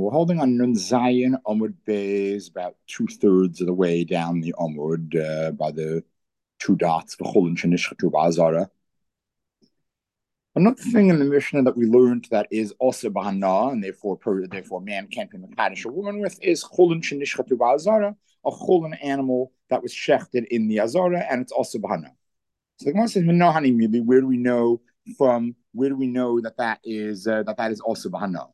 We're holding on Nun Zayin Amud Beis about 2/3 of the way down the Amud by the two dots. Another thing in the Mishnah that we learned that is also bahana, and therefore man can't be mekadosh a woman with, is chulin shenishchatu ba'azara, a chulin animal that was shechted in the azara, and it's also bahana. So the Gemara says, where do we know that is also bahana?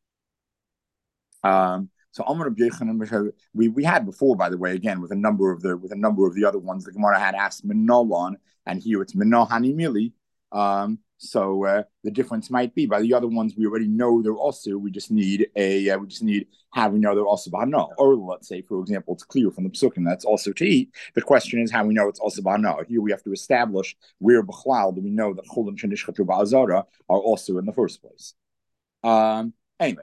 So Amar Rabbi Yochanan, we had before, by the way, again with a number of the other ones. The Gemara had asked Minalon, and here it's Minahani Mili. So the difference might be by the other ones we already know they're also. We just need how we know they're also bahana. Or let's say, for example, it's clear from the psukim that's also to eat. The question is how we know it's also bahana. Here we have to establish where b'chlal do we know that chulin shenishchatu ba'azara are also in the first place. Anyway.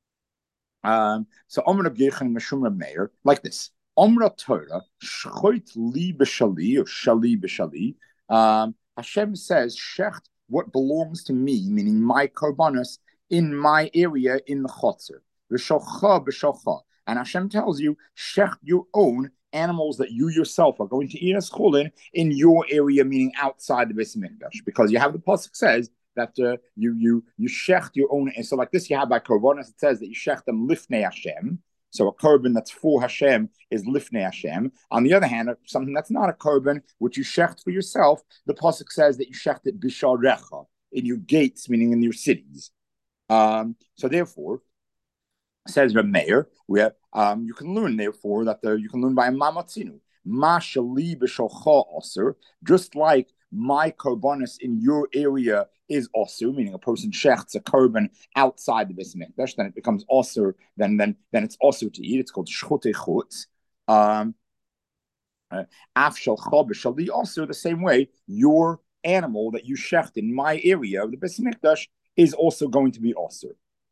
So Amr Rabbi Yochanan Meshum Reb Meir, like this. Amra Torah, Shchoit li b'shali, or Shali b'shali. Hashem says, Shecht what belongs to me, meaning my korbanos, in my area in the chotzer. V'shocha b'shocha. And Hashem tells you, Shecht your own animals that you yourself are going to eat as chulin in your area, meaning outside the Beis Mikdash. Because you have the pasuk says, that you shecht your own. And so like this, you have by korbanos, it says that you shecht them lifnei Hashem. So a korban that's for Hashem is lifnei Hashem. On the other hand, something that's not a korban, which you shecht for yourself, the pasuk says that you shecht it bisharecha, in your gates, meaning in your cities. So therefore, says Reb Meir, where you can learn therefore that you can learn by mamatzinu ma shali b'shocha aser, just like my korbanos in your area is osur, meaning a person shechts a korban outside the Beis Mikdash, then it becomes osur. Then it's osur to eat. It's called shchutei chutz. Af shalcha b'shali osur. The same way, your animal that you shecht in my area of the Beis Mikdash is also going to be osur.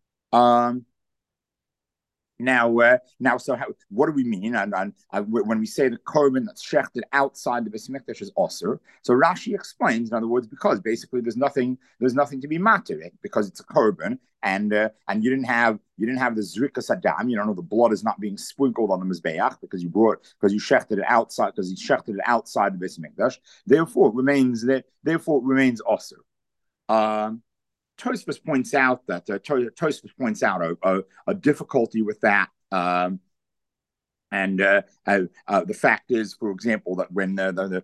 So what do we mean? When we say the korban that's shechted outside the Beis Mikdash is osur, so Rashi explains, in other words, because basically there's nothing to be matter because it's a korban, and you didn't have the zrikas adam, you don't know the blood is not being sprinkled on the mizbeach because you shechted it outside the Beis Mikdash. Therefore, it remains osur. Tosfos points out a difficulty with that, and the fact is, for example, that when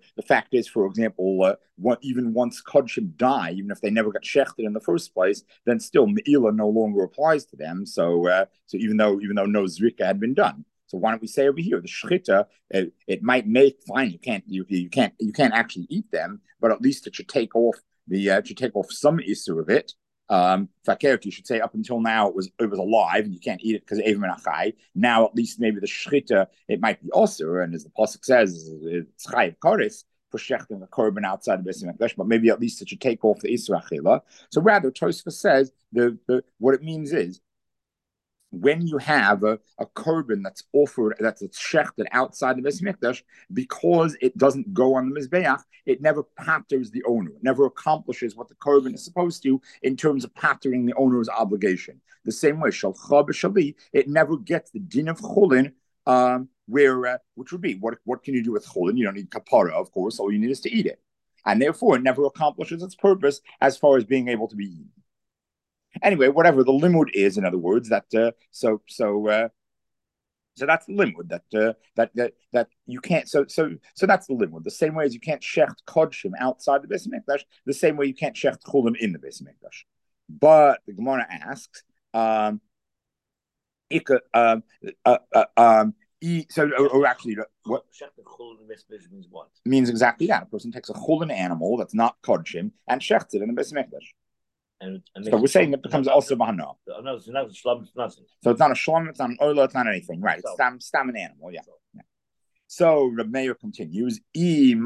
even once kodshim die, even if they never got shechted in the first place, then still meila no longer applies to them. So even though no zrika had been done. So why don't we say over here the shchita? It might make fine. You can't actually eat them, but at least it should take off some issur of it. Fakert, you should say up until now it was alive and you can't eat it because Evim and Achai. Now at least maybe the shchita it might be osur, and as the pasuk says, it's chayiv koris for shechting the korban outside the Beis Mikdash, but maybe at least it should take off the isra achila. So rather, Tosfos says what it means is, when you have a korban that's offered, that's shechted outside the Beis Mikdash, because it doesn't go on the mizbeach, it never patters the owner. It never accomplishes what the korban is supposed to in terms of pattering the owner's obligation. The same way, shalcha b'shali, it never gets the din of chulin, which would be what can you do with chulin? You don't need kapara, of course. All you need is to eat it, and therefore it never accomplishes its purpose as far as being able to be eaten. Anyway, whatever the limud is, in other words, that so that's the limud that you can't. So that's the limud. The same way as you can't shecht kodshim outside the Beis Mikdash, the same way you can't shecht chulim in the Beis Mikdash. But the Gemara asks, actually, what means what? Means exactly that. A person takes a chulin animal that's not kodshim and shechts it in the Beis Mikdash. And so we're saying it becomes also bahana. No, it's not a shlom, it's nothing. So it's not a shlom, it's not an oila, it's not anything. Right, it's stam an animal, yeah. So Reb Meir continues, in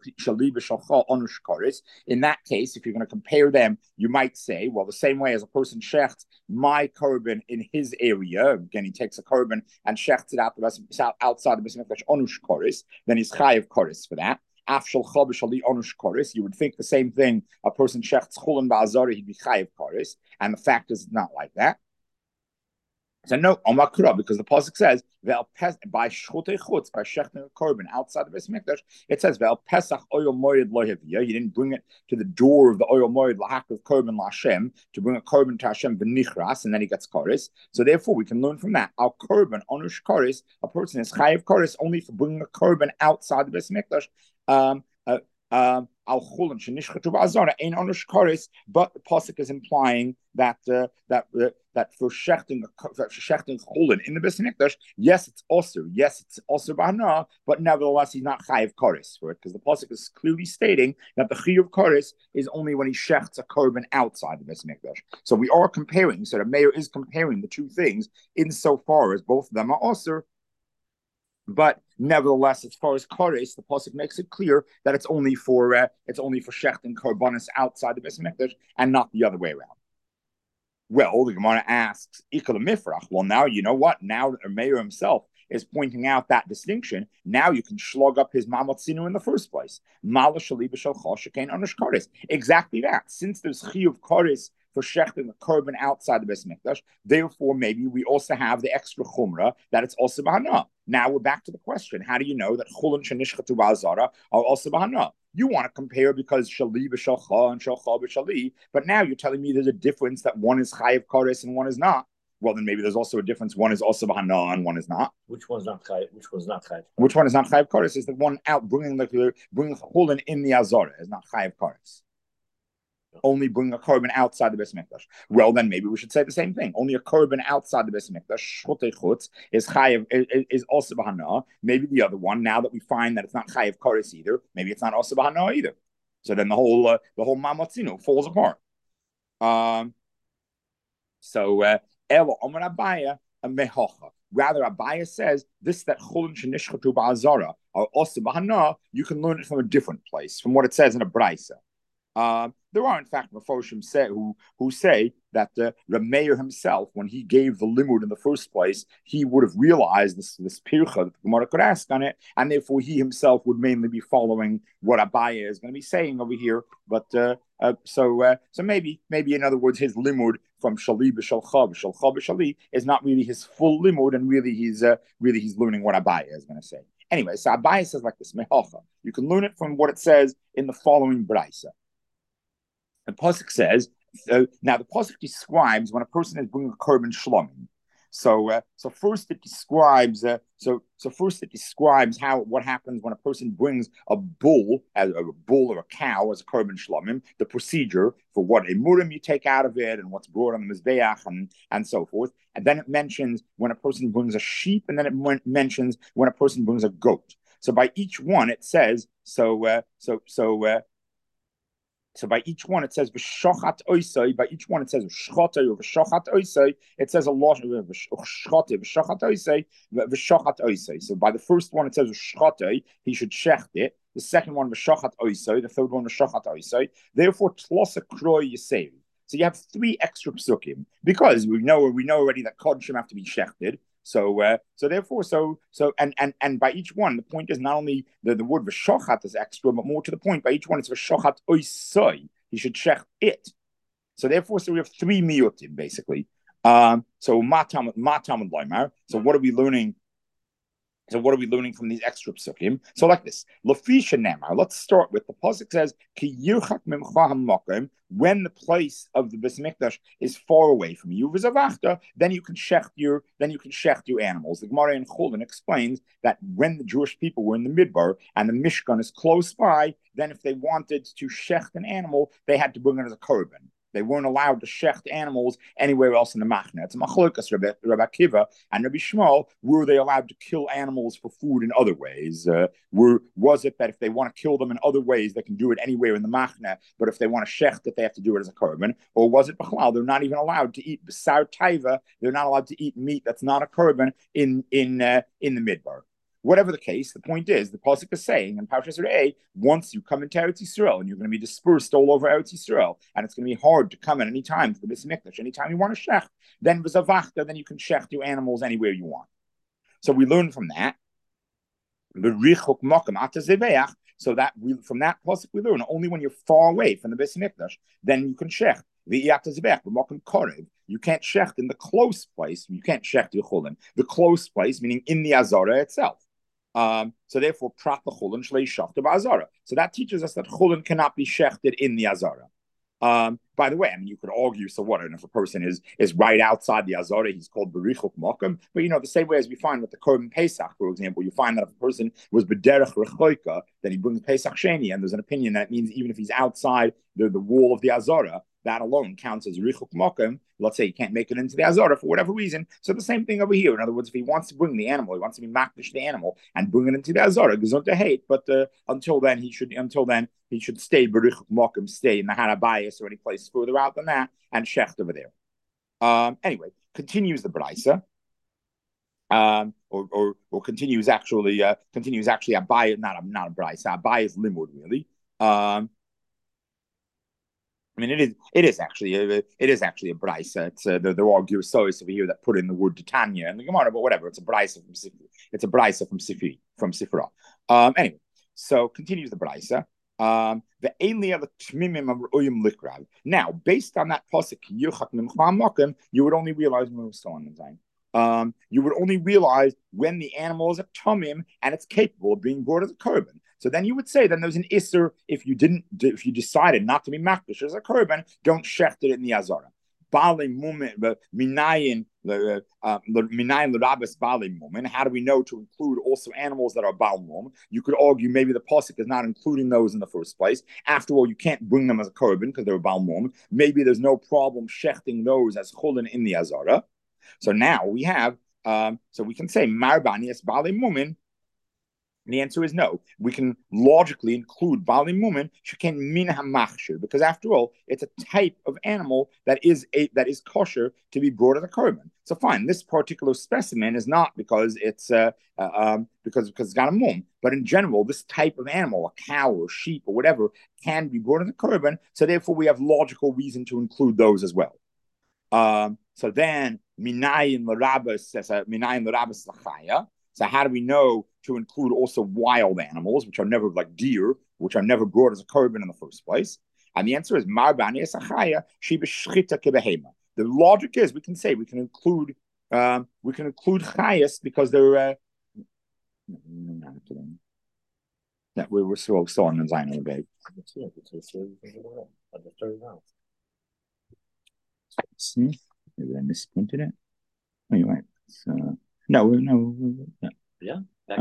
that case, if you're going to compare them, you might say, well, the same way as a person shechts my korban in his area, again, he takes a korban and shechts it outside the Beis Mikdash onush koris, then he's chayiv koris for that. You would think the same thing. A person shechts chulin ba'azara, he'd be chayiv koris, and the fact is it's not like that. So no, Omakura, because the pasuk says by shchutei chutz, by shechting a korban outside the Beis Mikdash, it says Ve'al Pesach oil moed lo havia. You didn't bring it to the door of the oil moed lahakav korban laHashem to bring a korban to Hashem v'nichras, and then he gets koris. So therefore, we can learn from that al korban onush koris. A person is chayiv koris only for bringing a korban outside the Beis Mikdash. Al chulin shenishchatu ba'azara ein onush koris, but the pasuk is implying that that for shechting chulin in the Beis Mikdash, yes, it's also b'hana, but nevertheless he's not chayiv koris for it, because the pasuk is clearly stating that the chiyuv koris is only when he shechts a korban outside the Beis Mikdash. So we are comparing. So the mayor is comparing the two things insofar as both of them are also. But nevertheless, as far as koris, the pasuk makes it clear that it's only for shechting korbanos outside the Beis Mikdash and not the other way around. Well, the Gemara asks, Ikal Mifrach. Well, now you know what? Now the mayor himself is pointing out that distinction. Now you can slug up his mamatzinu in the first place. Exactly that. Since there's chiyuv koris for shechting the korban outside the Beis Mikdash, therefore maybe we also have the extra chumrah that it's also bahana. Now we're back to the question: how do you know that chulin shenishchatu ba'azara are also bahana? You want to compare because shali b'shalcha and shalcha b'shali, but now you're telling me there's a difference that one is chayiv koris and one is not. Well, then maybe there's also a difference. One is also bahana and one is not. Which one's not chayiv? Which one's not chayiv? Which one is not chayiv koris? Is the one out bringing chulin in the azara is not chayiv koris. Only bring a korban outside the Beis Mikdash. Well, then maybe we should say the same thing. Only a korban outside the Beis Mikdash, shchutei chutz, is chayiv, is also bahana. Maybe the other one, now that we find that it's not chayiv koris either, maybe it's not also bahana either. So then the whole mamatzino falls apart. Elo Omer Abaya a mehocha. Rather, Abaya says this that chulin shenishchatu ba'azara are also bahana. You can learn it from a different place, from what it says in a braysa. There are, in fact, Mefoshim who say that Rameir himself, when he gave the limud in the first place, he would have realized this pircha that the Gemara could ask on it, and therefore he himself would mainly be following what Abaya is going to be saying over here. But so maybe in other words, his limud from shali b'shalcha b'shali is not really his full limud, and really he's learning what Abaya is going to say. Anyway, so Abaya says like this: mehocha. You can learn it from what it says in the following braysa. The pasuk says, now the pasuk describes when a person is bringing a korban shlomim. So first it describes what happens when a person brings a bull or a cow as a korban shlomim, the procedure for what emurim you take out of it and what's brought on the mizbeach and so forth. And then it mentions when a person brings a sheep, and then it mentions when a person brings a goat. So by each one it says So by each one it says v'shochat oisai. By each one it says v'shchotay or v'shochat oisai. It says a lot of v'shchotay, v'shochat oisai, v'shochat oisai. So by the first one it says v'shchotay, he should shecht it. The second one v'shochat oisai. The third one v'shochat oisai. Therefore tlosa kroy yisei. So you have three extra psukim because we know already that kodshim have to be shechted. So by each one, the point is not only the word v'shochat is extra, but more to the point. By each one, it's v'shochat oisai. He should shecht it. So we have three miyutim basically. So matam loymar. So what are we learning? So what are we learning from these extra psukim? So like this, Lafisha Nemar. Let's start with the pasuk says Ki yirchak mimcha hamakom. When the place of the Beis Mikdash is far away from you, then you can shecht your animals. The Gemara in Chulin explains that when the Jewish people were in the Midbar and the Mishkan is close by, then if they wanted to shecht an animal, they had to bring it as a korban. They weren't allowed to shecht animals anywhere else in the Machna. It's a machlokas, Rabbi Akiva and Rabbi Shmuel. Were they allowed to kill animals for food in other ways? Was it that if they want to kill them in other ways, they can do it anywhere in the Machna, but if they want to shecht it, they have to do it as a korban? Or was it b'chalal? They're not even allowed to eat b'sar taiva. They're not allowed to eat meat that's not a korban in the Midbar. Whatever the case, the point is, the pasuk is saying in Parshas Re'eh, once you come into Eretz Yisrael and you're going to be dispersed all over Eretz Yisrael, and it's going to be hard to come at any time to the Beis Mikdash, anytime you want to shecht, then v'zavachta, then you can shecht your animals anywhere you want. So we learn from that. So that from that pasuk we learn only when you're far away from the Beis Mikdash, then you can shecht. You can't shecht in the close place. You can't shecht your chulin. The close place, meaning in the azara itself. So therefore, prat the chulin shlei shachta ba'azara. So that teaches us that chulin cannot be shechted in the azara. By the way, I mean, you could argue, so what? And if a person is right outside the Azara, he's called Berichuk Mokum. But, the same way as we find with the Korban Pesach, for example, you find that if a person was Bederech Rechoika, then he brings Pesach Sheni, and there's an opinion that it means even if he's outside the wall of the Azara, that alone counts as Richuk Mokum. Let's say he can't make it into the Azara for whatever reason. So the same thing over here. In other words, if he wants to bring the animal, he wants to be makdish the animal and bring it into the Azara, gesund hate. But until then, he should stay Berichuk Mokum, stay in the Harabayas or any place further out than that, and shecht over there. Anyway, continues the Braisa. Or continues actually Abai, not a Braisa. Abai is limud really. I mean, it is actually a brisa. There are Girsois over here that put in the word Titania and the Gemara, but whatever. It's a brisa from Sifri. It's a brisa from Sifra. Anyway, so continues the brisa. The Elia the Tmimim of Uyum Likrav. Now, based on that pasuk, you would only realize you would only realize when the animal is a tamim and it's capable of being brought as a korban. So then you would say, then there's an isser if you decided not to be makdish as a korban, don't shecht it in the azara. How do we know to include also animals that are bal mum? You could argue maybe the pasuk is not including those in the first place. After all, you can't bring them as a korban because they're bal mum. Maybe there's no problem shechting those as chulin in the azara. So now we have, so we can say marbanias bali mumin. And the answer is no. We can logically include bali mumin sheken min hamachshir because after all, it's a type of animal that is kosher to be brought as a korban. So fine, this particular specimen is not because it's because it's got a mum, but in general, this type of animal, a cow or sheep or whatever, can be brought as a korban. So therefore, we have logical reason to include those as well. So then minayin l'rabas l'chaya. So how do we know to include also wild animals, which are never like deer, which are never brought as a korban in the first place? And the answer is marbani esachaya she b'shchita kebehema. The logic is we can include chayas because they're that we're still on the Zion of the maybe I misprinted it. Oh, you're right. So no. Yeah.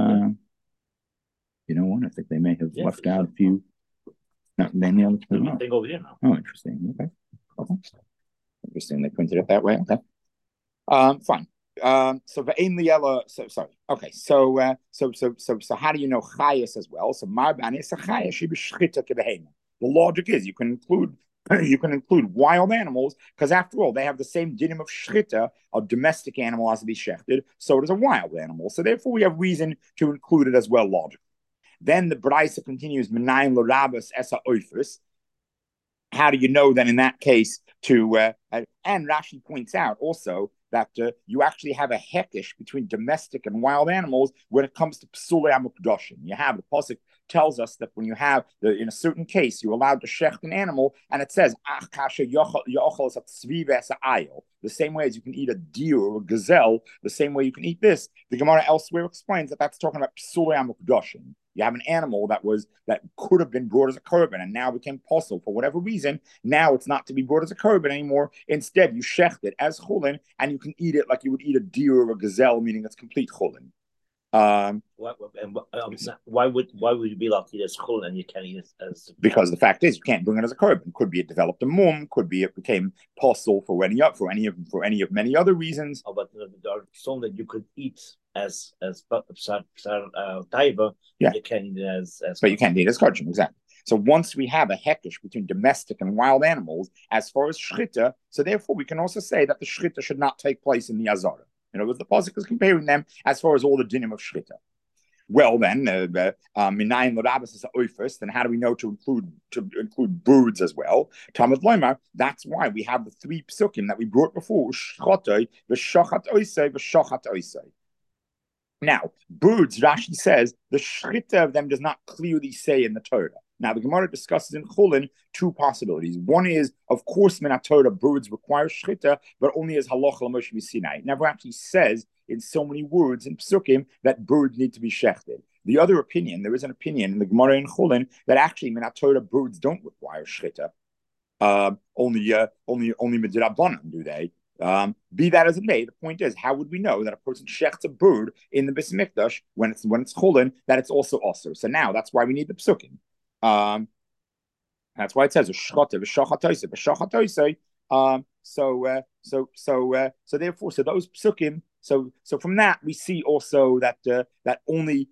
You know what? I think they may have left out a few. No, then the other thing over here now. Oh, interesting. Okay. Interesting. They printed it that way. Okay. Fine. So ve'ein liela. So sorry. Okay. So how do you know chayas as well? So marbani is a chayas she b'shchita kebehema. The logic is you can include wild animals because after all they have the same dinim of shchita. A domestic animal has to be shechted, so does a wild animal. So therefore we have reason to include it as well logically. Then the Braisa continues menayim l'rabas esa oifus. How do you know then in that case to and Rashi points out also that you actually have a hekesh between domestic and wild animals when it comes to psulei hamukdashim. You have the pasuk tells us that when you have in a certain case you're allowed to shecht an animal, and it says the same way as you can eat a deer or a gazelle, the same way you can eat this. The Gemara elsewhere explains that that's talking about psulei hamukdashim. You have an animal that could have been brought as a korban and now became possible for whatever reason. Now it's not to be brought as a korban anymore. Instead, you shecht it as chulin, and you can eat it like you would eat a deer or a gazelle, meaning it's complete chulin. Why would you be allowed to eat as chulin and you can't eat it as? Because the fact is, you can't bring it as a korban. Could be it developed a mum. Could be it became possible for any of many other reasons. Oh, but there are some that you could eat as taiva. Yeah, you can't eat it as. But you can't eat it as kosher, exactly. So once we have a hekesh between domestic and wild animals, as far as shchita, so therefore we can also say that the shchita should not take place in the azara. In other words, the pasuk is comparing them as far as all the dinim of shchita. Well, then, minayin l'rabas is oifus. Then how do we know to include birds as well? Talmud Loimar. That's why we have the three psukim that we brought before: shchotay, v'shachat oisei, v'shachat oisei. Now, birds, Rashi says, the shchita of them does not clearly say in the Torah. Now, the Gemara discusses in Chulin two possibilities. One is, of course, Minatora, birds require shchita, but only as halacha l'Moshe Sinai. It never actually says in so many words in Psukim that birds need to be shechted. The other opinion, there is an opinion in the Gemara in Chulin that actually Minatora, birds don't require shchita. Only midrabanan do they. Be that as it may, the point is, how would we know that a person shechts a bird in the Beis Mikdash when it's chulin that it's also osur? So now that's why we need the psukim. That's why it says so therefore, so those psukim. So from that we see also that only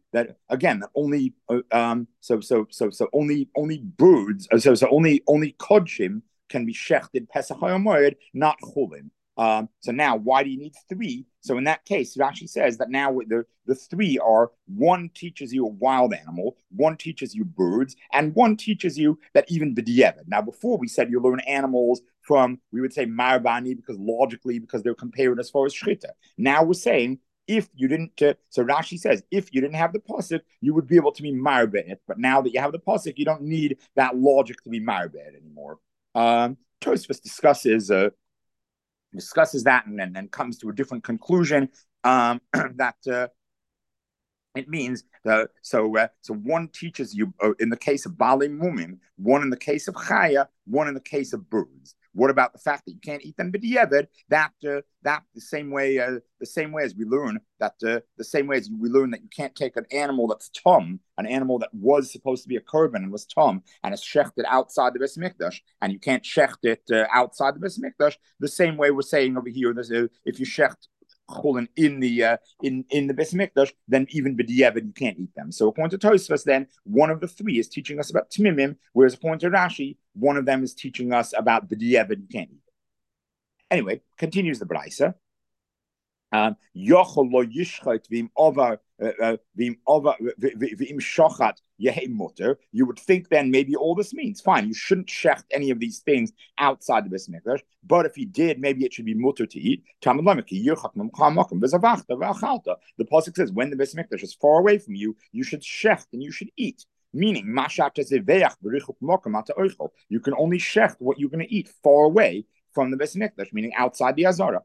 birds. Only kodshim can be shechted Pesach HaYomoed, not chulin. So now, why do you need three? So in that case, Rashi says that now the three are, one teaches you a wild animal, one teaches you birds, and one teaches you that even b'diavad. Now, before we said you learn animals from, we would say marbani, because they're compared as far as shchita. Now we're saying, if you didn't, so Rashi says, if you didn't have the pasuk, you would be able to be marbet. But now that you have the pasuk, you don't need that logic to be marbet anymore. Tosfos discusses that and then comes to a different conclusion that it means so one teaches you in the case of Baalei Mumim, one in the case of Chaya, one in the case of birds. What about the fact that you can't eat them b'diavad? That the same way as we learn that you can't take an animal that's tum, an animal that was supposed to be a korban and was tum, and is shechted outside the Beis Mikdash, and you can't shecht it outside the Beis Mikdash. The same way we're saying over here, if you shecht chulin in the Beis Mikdash, then even b'diavad you can't eat them. So according to Tosfos, then one of the three is teaching us about tmimim, whereas according to Rashi, one of them is teaching us about b'diavad you can't eat it. Anyway, continues the Braisa. Yochel lo yishchet v'im over v'im shochat yehem mutter. You would think then maybe all this means fine. You shouldn't shecht any of these things outside the Beis Mikdash, but if you did, maybe it should be mutter to eat. The pasuk says when the Beis Mikdash is far away from you, you should shecht and you should eat. Meaning, you can only shecht what you're going to eat far away from the Beis Mikdash, meaning outside the Azara.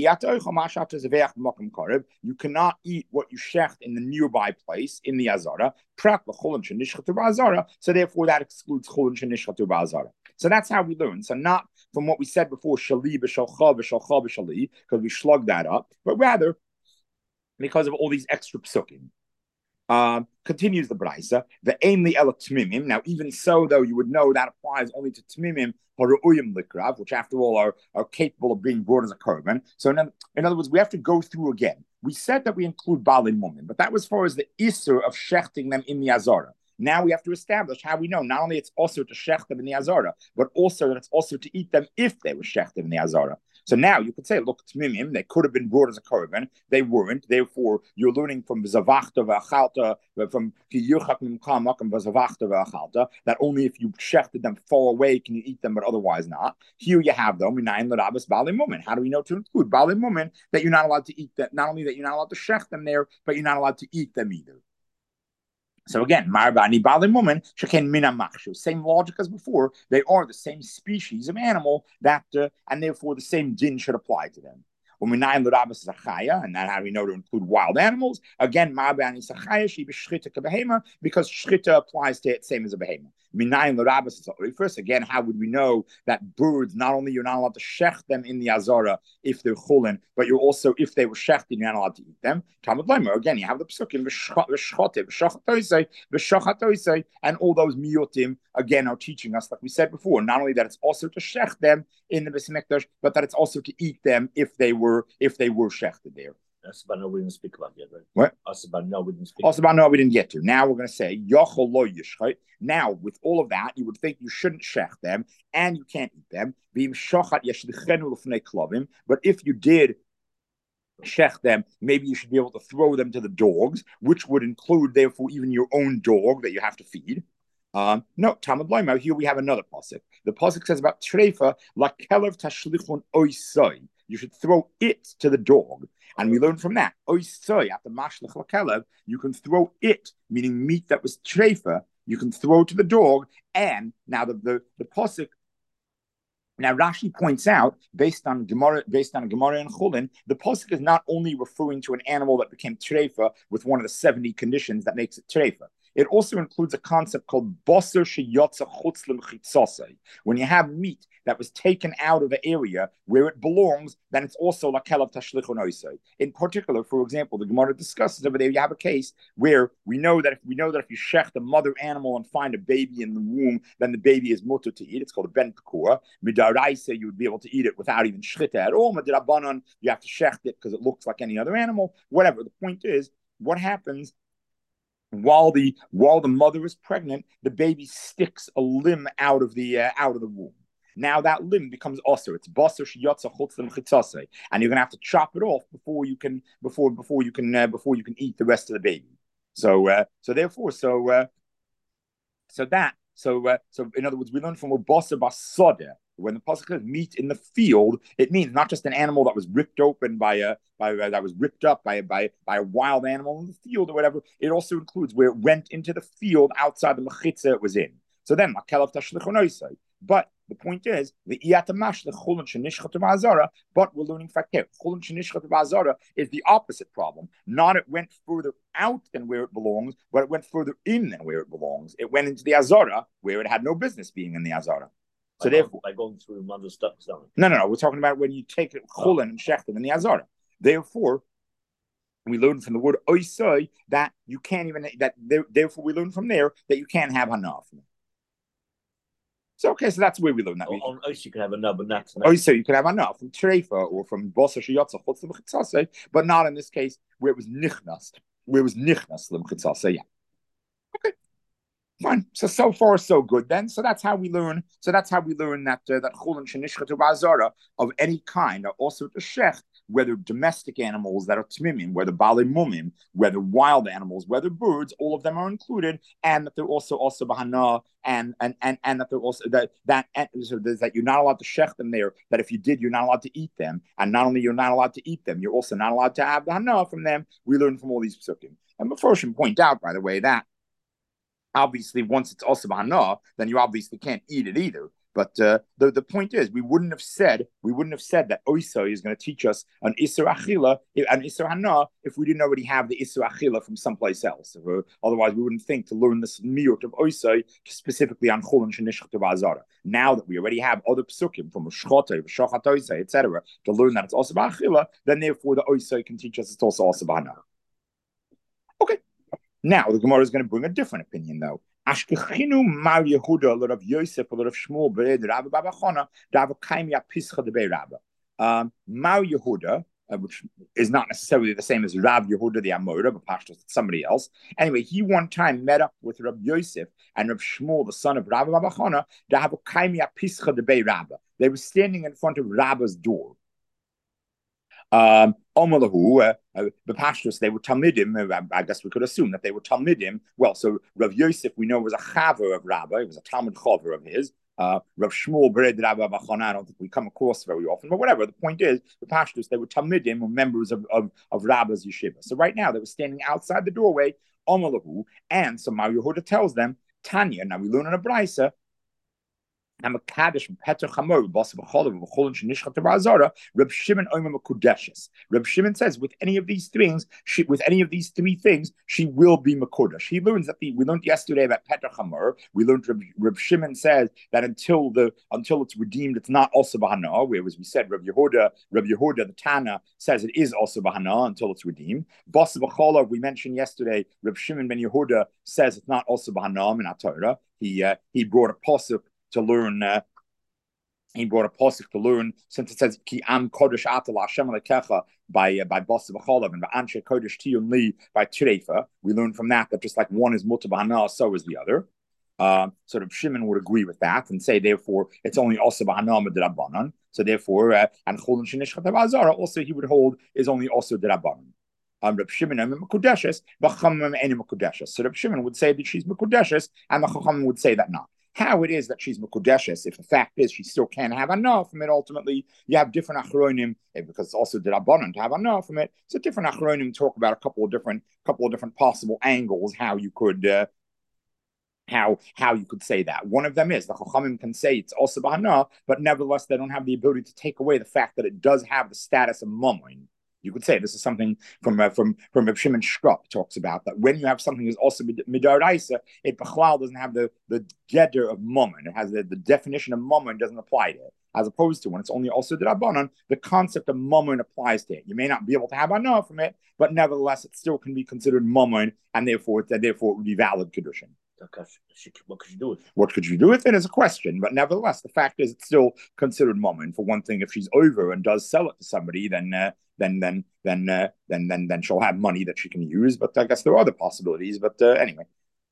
You cannot eat what you shecht in the nearby place, in the Azara. So therefore that excludes chulin shenishchatu ba'azara. So that's how we learn. So not from what we said before, shali b'shalcha b'shalcha b'shali, because we slugged that up, but rather because of all these extra psukim. Continues the Braisa, the aimly ela tmimim. Now, even so, though, you would know that applies only to tmimim haru'uyim likrav, which after all are capable of being brought as a korban. So in other words, we have to go through again. We said that we include Baalei Mumim, but that was as far as the isur of shechting them in the Azara. Now we have to establish how we know not only it's also to shecht them in the Azara, but also that it's also to eat them if they were shechted in the Azara. So now you could say, look, tmimim, they could have been brought as a korban. They weren't. Therefore, you're learning from zavachta v'achalta, from kiyuchak mimkam makam v'zavachta v'achalta, that only if you shechted them far away can you eat them, but otherwise not. Here you have them. Minayin l'rabas Baalei Mumim. How do we know to include Baalei Mumim that you're not allowed to eat them? Not only that you're not allowed to shecht them there, but you're not allowed to eat them either. So again, marbani Baalei Mumim sheken mina machshu. Same logic as before. They are the same species of animal that, and therefore the same din should apply to them. And that how we know to include wild animals. Again, marbani sachaya she b'shchita kabehema, because shchita applies to it same as a behema. First, again, how would we know that birds, not only you're not allowed to shecht them in the Azara if they're chulin, but you're also, if they were shechted, you're not allowed to eat them. Again, you have the psukim, and all those miyutim, again, are teaching us, like we said before, not only that it's also to shecht them in the Beis Mikdash, but that it's also to eat them if they were shechted there. Asabano we didn't speak about yet, right? What? Asabano we didn't speak. Asabano we didn't get to. Now we're going to say yochel lo yishchet. Now, with all of that, you would think you shouldn't shecht them and you can't eat them. But if you did shecht them, maybe you should be able to throw them to the dogs, which would include, therefore, even your own dog that you have to feed. No, Talmud Loimo, here we have another pasuk. The pasuk says about treifa, la kelev tashlichun oisai. You should throw it to the dog. And we learn from that, oisai, after mashlech la kelev, you can throw it, meaning meat that was treifa, you can throw to the dog. And now the pasuk. Now Rashi points out, based on Gemara and Chulin, the pasuk is not only referring to an animal that became treifa with one of the 70 conditions that makes it treifa. It also includes a concept called basar sheyotza chutz l'mechitzasei. When you have meat that was taken out of the area where it belongs, then it's also lakelav tashlichon oisei. In particular, for example, the Gemara discusses over there. You have a case where we know that if you shecht a mother animal and find a baby in the womb, then the baby is mutter to eat. It's called a ben pekua. Midaraisa, you would be able to eat it without even shchita at all. Midrabanan, you have to shecht it because it looks like any other animal. Whatever. The point is, what happens? While the mother is pregnant, the baby sticks a limb out of the womb. Now that limb becomes osir. It's basar sheyotza chutz l'mechitzasei, and you're going to have to chop it off before you can eat the rest of the baby. So in other words, we learn from a basar basodeh. When the pasuk says meat in the field, it means not just an animal that was ripped open that was ripped up by a wild animal in the field or whatever. It also includes where it went into the field outside the mechitza it was in. So then, but the point is, the iyatamash the chulin shenishchat ba'azara. But we're learning fact here. Chulin shenishchat ba'azara is the opposite problem. Not it went further out than where it belongs, but it went further in than where it belongs. It went into the azara where it had no business being in the azara. So therefore, by going through mother's stomach. No. We're talking about when you take it chulin and shechtim in the azara. Therefore, we learn from the word oisai that you can't even therefore we learn from there that you can't have hana from it. So okay, so that's where we learn that. On ois you can have hana, but not oisai you can have hana from treifa or from basar sheyotza chutz l'mechitzasei, but not in this case where it was nichnas l'mechitzasei. Yeah. Okay. Fine. So far so good then. So that's how we learn. That chulin shenishchatu ba'azara of any kind are also to shecht, whether domestic animals that are tmimim, whether bali mumim, whether wild animals, whether birds, all of them are included, and that they're also bahana, and that they're also that you're not allowed to shecht them there. That if you did, you're not allowed to eat them, and not only you're not allowed to eat them, you're also not allowed to have the hana from them. We learn from all these psukim. And Mefarshim point out, by the way, that obviously, once it's also bahana, then you obviously can't eat it either. But the point is, we wouldn't have said that oisai is going to teach us an isur achila, an isur hana, if we didn't already have the isur achila from someplace else. Otherwise, we wouldn't think to learn this miyut of oisai specifically on chulin shenishchatu ba'azara. Now that we already have other psukim from shchotay, shochat oisai, etc., to learn that it's also ba'achila, then therefore the oisai can teach us it's also bahana. Okay. Now the Gemara is going to bring a different opinion, though. Ashkechinu Mar Yehuda, Rav Yosef, Rav Shmuel, Bered Rabba Baba Chana, Rav Kaimya Pischa de Rabba. Mar Yehuda, which is not necessarily the same as Rav Yehuda the Amora, but Pashtus somebody else. Anyway, he one time met up with Rav Yosef and Rav Shmuel, the son of Rabba Baba Chana, Rav Kaimya Pischa de Rabba. They were standing in front of Rabba's door. The pastors, they were Talmidim. I guess we could assume that they were Talmidim. Well, so Rav Yosef, we know, was a chaver of Rabbi. He was a Talmud chaver of his. Rav Shmuel, Bered Rabba Bachana, I don't think we come across very often, but whatever. The point is, the pastors, they were Talmidim, or members of Rabba's yeshiva. So right now, they were standing outside the doorway, and so Mar Yehuda tells them, Tanya, now we learn in a brisa, I'm a kaddish from Peter Chamor, boss of Cholov, Cholin Shenishchat Ba'azara. Reb Shimon Omer Mekudeshes. Reb Shimon says, with any of these three things, she will be Mekudesh. He learns that we learned yesterday about Peter Chamor. We learned Reb Shimon says that until it's redeemed, it's not also Bahana. Whereas we said Reb Yehuda, the Tana, says it is also Bahana until it's redeemed. Boss of Cholov, we mentioned yesterday, Reb Shimon ben Yehuda says it's not also Bahana in Torah. He brought a pasuk to learn. He brought a pasuk to learn, since it says Ki Am Kodesh Atal Hashem Alekecha by Bas B'Cholav and Anshe Kodesh Tiyun Li by Treifa. We learn from that just like one is Mutar B'Hana, so is the other. Sort of Shimon would agree with that and say therefore it's only also B'Hana D'Rabbanan. So therefore, and Cholin Shenishchat Ba'azara also he would hold is only also D'Rabbanan. Reb Shimon Mekudeshes, B'Chamim Eni Mekudeshes. So Reb Shimon would say that she's Mekudeshes, and the Chachamim would say that not. How it is that she's Mekudeshes, if the fact is she still can't have enough from it, ultimately, you have different Achronim, because it's also D'Rabbanan to have enough from it. So different Achronim talk about a couple of different possible angles, how you could how you could say that. One of them is the Chachamim can say it's also bahana, but nevertheless they don't have the ability to take away the fact that it does have the status of mammon. You could say this is something from Reb Shimon Shkop talks about that when you have something that's also midaraisa, it b'chlal doesn't have the geder of mammon. It has the definition of mammon doesn't apply to it. As opposed to when it's only also the Rabbanon, the concept of mammon applies to it. You may not be able to have anah from it, but nevertheless it still can be considered mammon, and therefore it would be valid kedushin. What could you do with it? What could you do with it is a question, but nevertheless, the fact is it's still considered mammon. For one thing, if she's over and does sell it to somebody, then she'll have money that she can use. But I guess there are other possibilities. But anyway,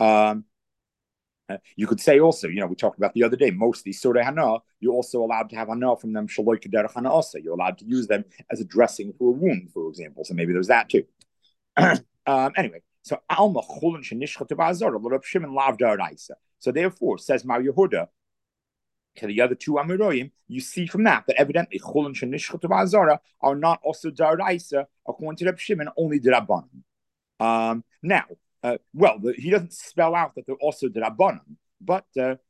you could say also, we talked about the other day, most of these surei hana, you're also allowed to have hana from them shaloi kederech hana also. You're allowed to use them as a dressing for a wound, for example. So maybe there's that too. Anyway. So alma chulin shenishchatu ba'azara l'Reb Shimon lav daraisa. So therefore, says Mar Yehuda, to the other two Amoraim, you see from that evidently chulin shenishchatu ba'azara are not also daraisa according to Reb Shimon, only d'Rabbanan. Now, he doesn't spell out that they're also d'Rabbanan, but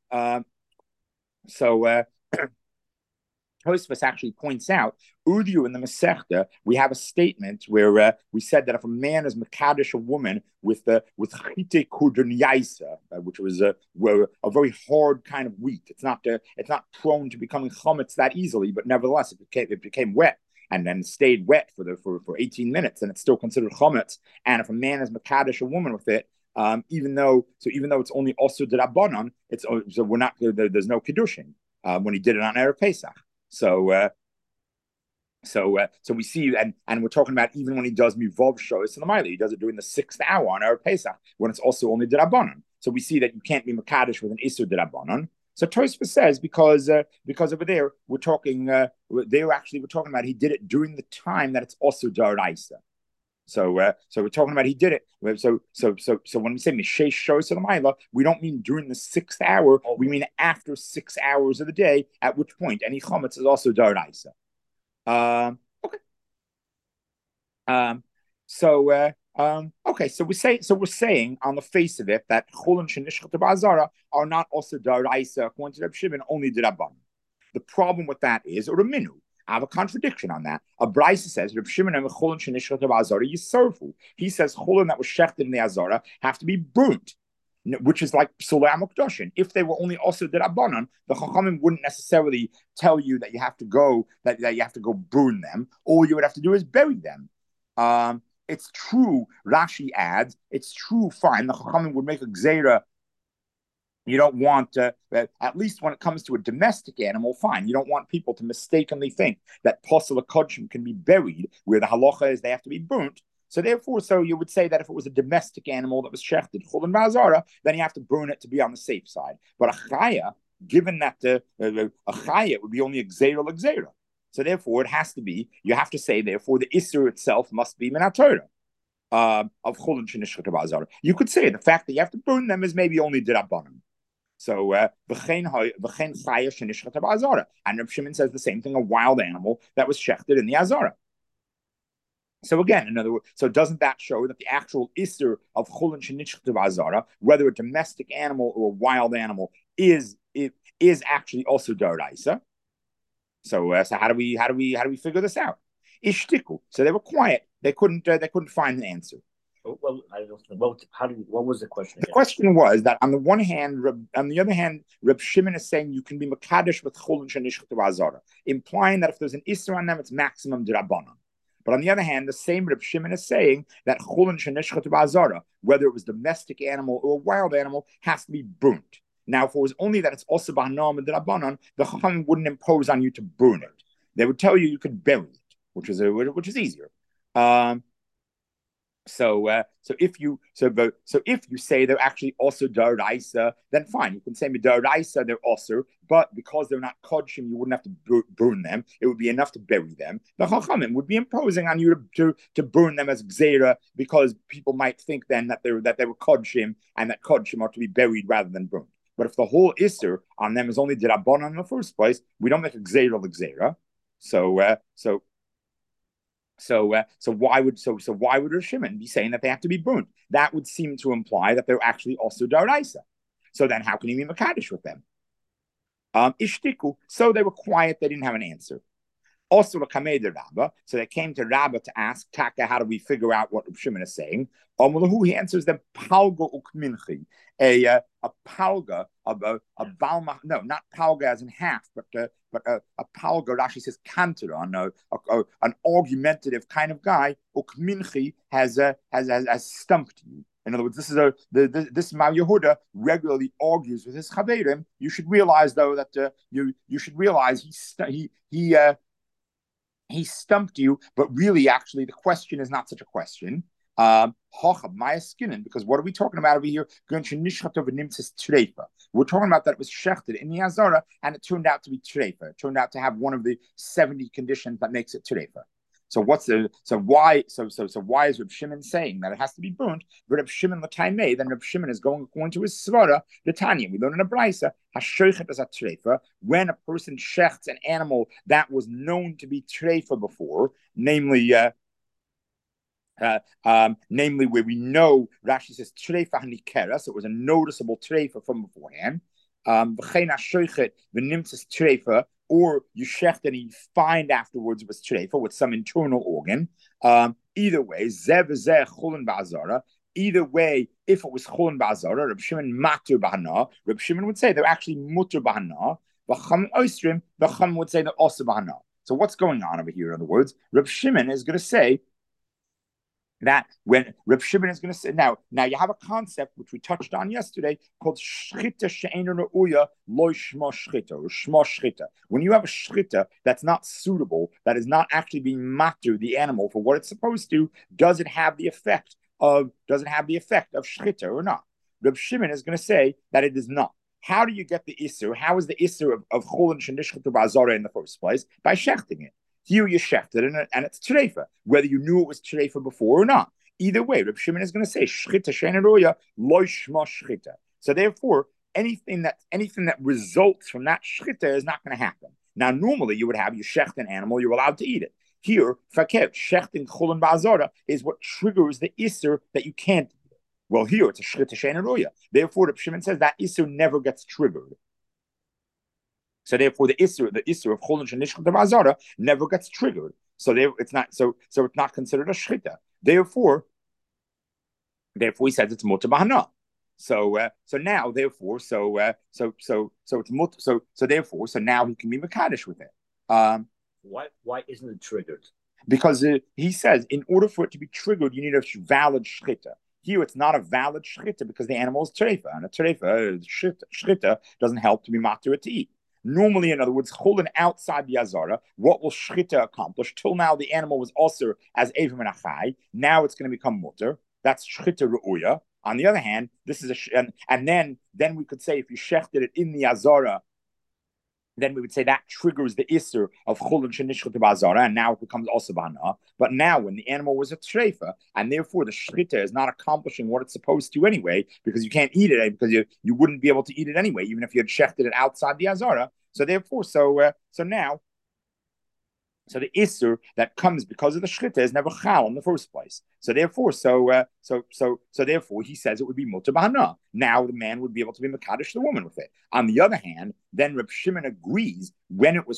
Tosfos actually points out, Udiu in the Masechta, we have a statement where we said that if a man is mekadosh a woman with chite kudun yaisa, which was a very hard kind of wheat, it's not prone to becoming chametz that easily, but nevertheless it became wet and then stayed wet for 18 minutes, and it's still considered chametz. And if a man is mekadosh a woman with it, even though it's only also d'Rabbanan, so we're not there's no kedushin when he did it on Erev Pesach. So we see, and we're talking about even when he does mivov shoyos in the Maila, he does it during the 6th hour on Erev Pesach when it's also only d'Rabbanan. So we see that you can't be mekadosh with an isur d'Rabbanan. So Tosfos says because over there we're talking we're talking about he did it during the time that it's also d'Oraisa. So we're talking about he did it. So when we say mishesh shoyos in the Maila, we don't mean during the 6th hour. We mean after 6 hours of the day, at which point any chametz is also d'Oraisa. Okay. Okay. So we're saying on the face of it that chulin shenishchatu ba'azara are not also d'Oraisa according to Reb Shimon, only d'Rabbanan. The problem with that is uraminu. I have a contradiction on that. A Brisa says Reb Shimon and chulin shenishchatu ba'azara yiserfu. He says chulin that was shechted in the azara have to be burnt, which is like psulei hamukdoshin. If they were only also d'Rabbanan, the Chachamim wouldn't necessarily tell you that you have to go burn them. All you would have to do is bury them. It's true. Rashi adds, it's true. Fine, the Chachamim would make a gzeira. You don't want, at least when it comes to a domestic animal, fine. You don't want people to mistakenly think that posel kodshim can be buried, where the halacha is they have to be burnt. So therefore, you would say that if it was a domestic animal that was shechted, chulin ba'azara, then you have to burn it to be on the safe side. But a chaya, given that a chaya would be only a gzeira. So therefore, it has to be, you have to say, therefore, the isur itself must be min haTorah of chulin shenishchatu ba'azara. You could say the fact that you have to burn them is maybe only d'Rabbanan. So v'chein chaya shenishchatu ba'azara. And Reb Shimon says the same thing, a wild animal that was shechted in the azara. So again, in other words, so doesn't that show that the actual isur of chulin shenishchatu ba'azara, whether a domestic animal or a wild animal, is actually also d'Oraisa? So how do we figure this out? Ishtiku. So they were quiet. They couldn't find an answer. Well, I don't know. What was the question again? The question was that on the other hand, Reb Shimon is saying you can be mekadosh with chulin shenishchatu ba'azara, implying that if there's an isur on them, it's maximum d'Rabbanan. But on the other hand, the same Reb Shimon is saying that chulin shenishchatu ba'azara, whether it was domestic animal or a wild animal, has to be burnt. Now, if it was only that it's also b'hanam and d'Rabbanan, the Chachamim wouldn't impose on you to burn it. They would tell you could bury it, which is easier. So if you say they're actually also d'Oraisa, then fine, you can say d'Oraisa they're also, but because they're not kodshim, you wouldn't have to burn them. It would be enough to bury them. The Chachamim would be imposing on you to burn them as gzeira, because people might think then that they were kodshim, and that kodshim are to be buried rather than burned. But if the whole isur on them is only d'Rabbanan in the first place, we don't make a gzeira l'gzeira. So why would Reb Shimon be saying that they have to be burnt? That would seem to imply that they're actually also d'Oraisa. So then how can you be Makadish with them? Ishtiku. So they were quiet. They didn't have an answer. Also, the Rabba. So they came to Rabba to ask Taka, how do we figure out what Shimon is saying? He answers them palga ukminchi, a palga, a balma. No, not palga as in half, but a palga. Rashi says kanteron, an argumentative kind of guy. Ukminchi has stumped you. In other words, this is this Mar Yehuda regularly argues with his chaverim. You should realize, though, that you should realize he stumped you, but really, actually, the question is not such a question. Because what are we talking about over here? We're talking about that it was shechted in the Azara, and it turned out to be trefa. It turned out to have one of the 70 conditions that makes it trefa. So why is Reb Shimon saying that it has to be burnt? But Reb Shimon l'taimei, then Reb Shimon is going according to his svara, the Tanya. We learn in a brisa, hashoichet is a trefa, when a person shechts an animal that was known to be trefa before, namely where we know Rashi says trefa hanikera, so it was a noticeable trefa from beforehand. V'chein hashoichet v'nimtzas trefa, or you shecht and you find afterwards it was trefa with some internal organ. Either way, zev zeh chulin ba'azara. Either way, if it was chulin ba'azara, Reb Shimon matur b'hana. Reb Shimon would say they're actually mutur b'hana. V'cham oistrim, v'cham would say they're also b'hana. So what's going on over here? In other words, Reb Shimon is going to say that when Reb Shimon is going to say, now you have a concept which we touched on yesterday called shchita she'einu re'uya lo shma shchita, or shma shchita. When you have a shchita that's not suitable, that is not actually being matur the animal for what it's supposed to, does it have the effect of shchita or not? Reb Shimon is going to say that it does not. How do you get the issur? How is the issur of cholin shenishchatu ba'azara in the first place? By shechting it. Here you shechted and it's trefa, whether you knew it was trefa before or not. Either way, Reb Shimon is going to say shchita she'eneroya lo shma shchita. So therefore, anything that results from that shchita is not going to happen. Now, normally you would have you shecht an animal, you're allowed to eat it. Here, fakev shechting chulin ba'azara is what triggers the issur that you can't eat it. Well, here it's a shchita she'eneroya. Therefore, Reb Shimon says that issur never gets triggered. So therefore, the issur of cholin shenishchata ba'azara never gets triggered. So it's not considered a shchita. Therefore, he says it's mutar b'hana. So now therefore it's mutar. So therefore now he can be mekadesh with it. Why isn't it triggered? Because he says in order for it to be triggered, you need a valid shchita. Here, it's not a valid shchita because the animal is trefa, and a trefa shchita doesn't help to be matur to eat. Normally, in other words, chulin outside the Azara, what will shchita accomplish? Till now, the animal was also as evim and achai. Now it's going to become mutter. That's shchita re'uya. On the other hand, this is and then we could say if you shechted it in the Azara, then we would say that triggers the issur of chulin shenishchatu ba'azara, and now it becomes also b'hana. But now, when the animal was a treifa, and therefore the shchita is not accomplishing what it's supposed to anyway, because you can't eat it, because you wouldn't be able to eat it anyway, even if you had shechted it outside the azara. So therefore, now the issur that comes because of the shchita is never chal in the first place. So therefore, he says it would be mutar b'hana. Now the man would be able to be mekadesh the woman with it. On the other hand, then Reb Shimon agrees when a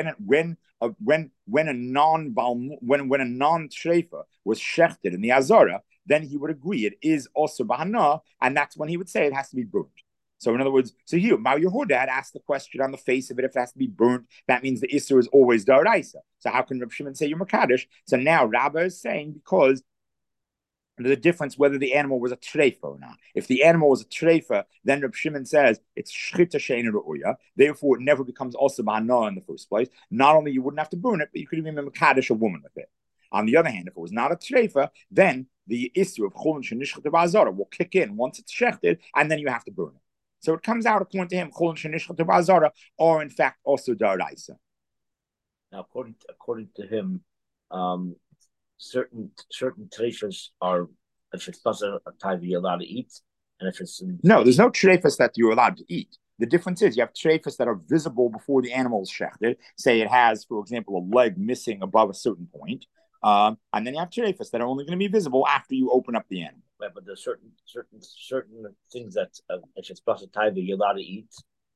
non-treifa was shechted in the azara, then he would agree it is also b'hana, and that's when he would say it has to be burnt. So in other words, here, Mar Yehuda had asked the question on the face of it, if it has to be burnt, that means the issur is always daraisa. So how can Reb Shimon say you're mekadesh? So now Rabba is saying because there's a difference whether the animal was a treifa or not. If the animal was a treifa, then Reb Shimon says it's shchita she'einu re'uya. Therefore, it never becomes also b'hana in the first place. Not only you wouldn't have to burn it, but you could even mekadesh a woman with it. On the other hand, if it was not a treifa, then the issur of chulin shenishchata ba'azara will kick in once it's shechted, and then you have to burn it. So it comes out according to him, chulin shenishchatu ba'azara are in fact also daraisa. Now, according to him, certain treifas are, if it's basar time, you're allowed to eat, and if it's no, there's no treifas that you're allowed to eat. The difference is you have treifas that are visible before the animal is shechted. Say it has, for example, a leg missing above a certain point, and then you have treifas that are only going to be visible after you open up the animal. Right, but there's certain things that if it's plus a taiva, you're allowed to eat.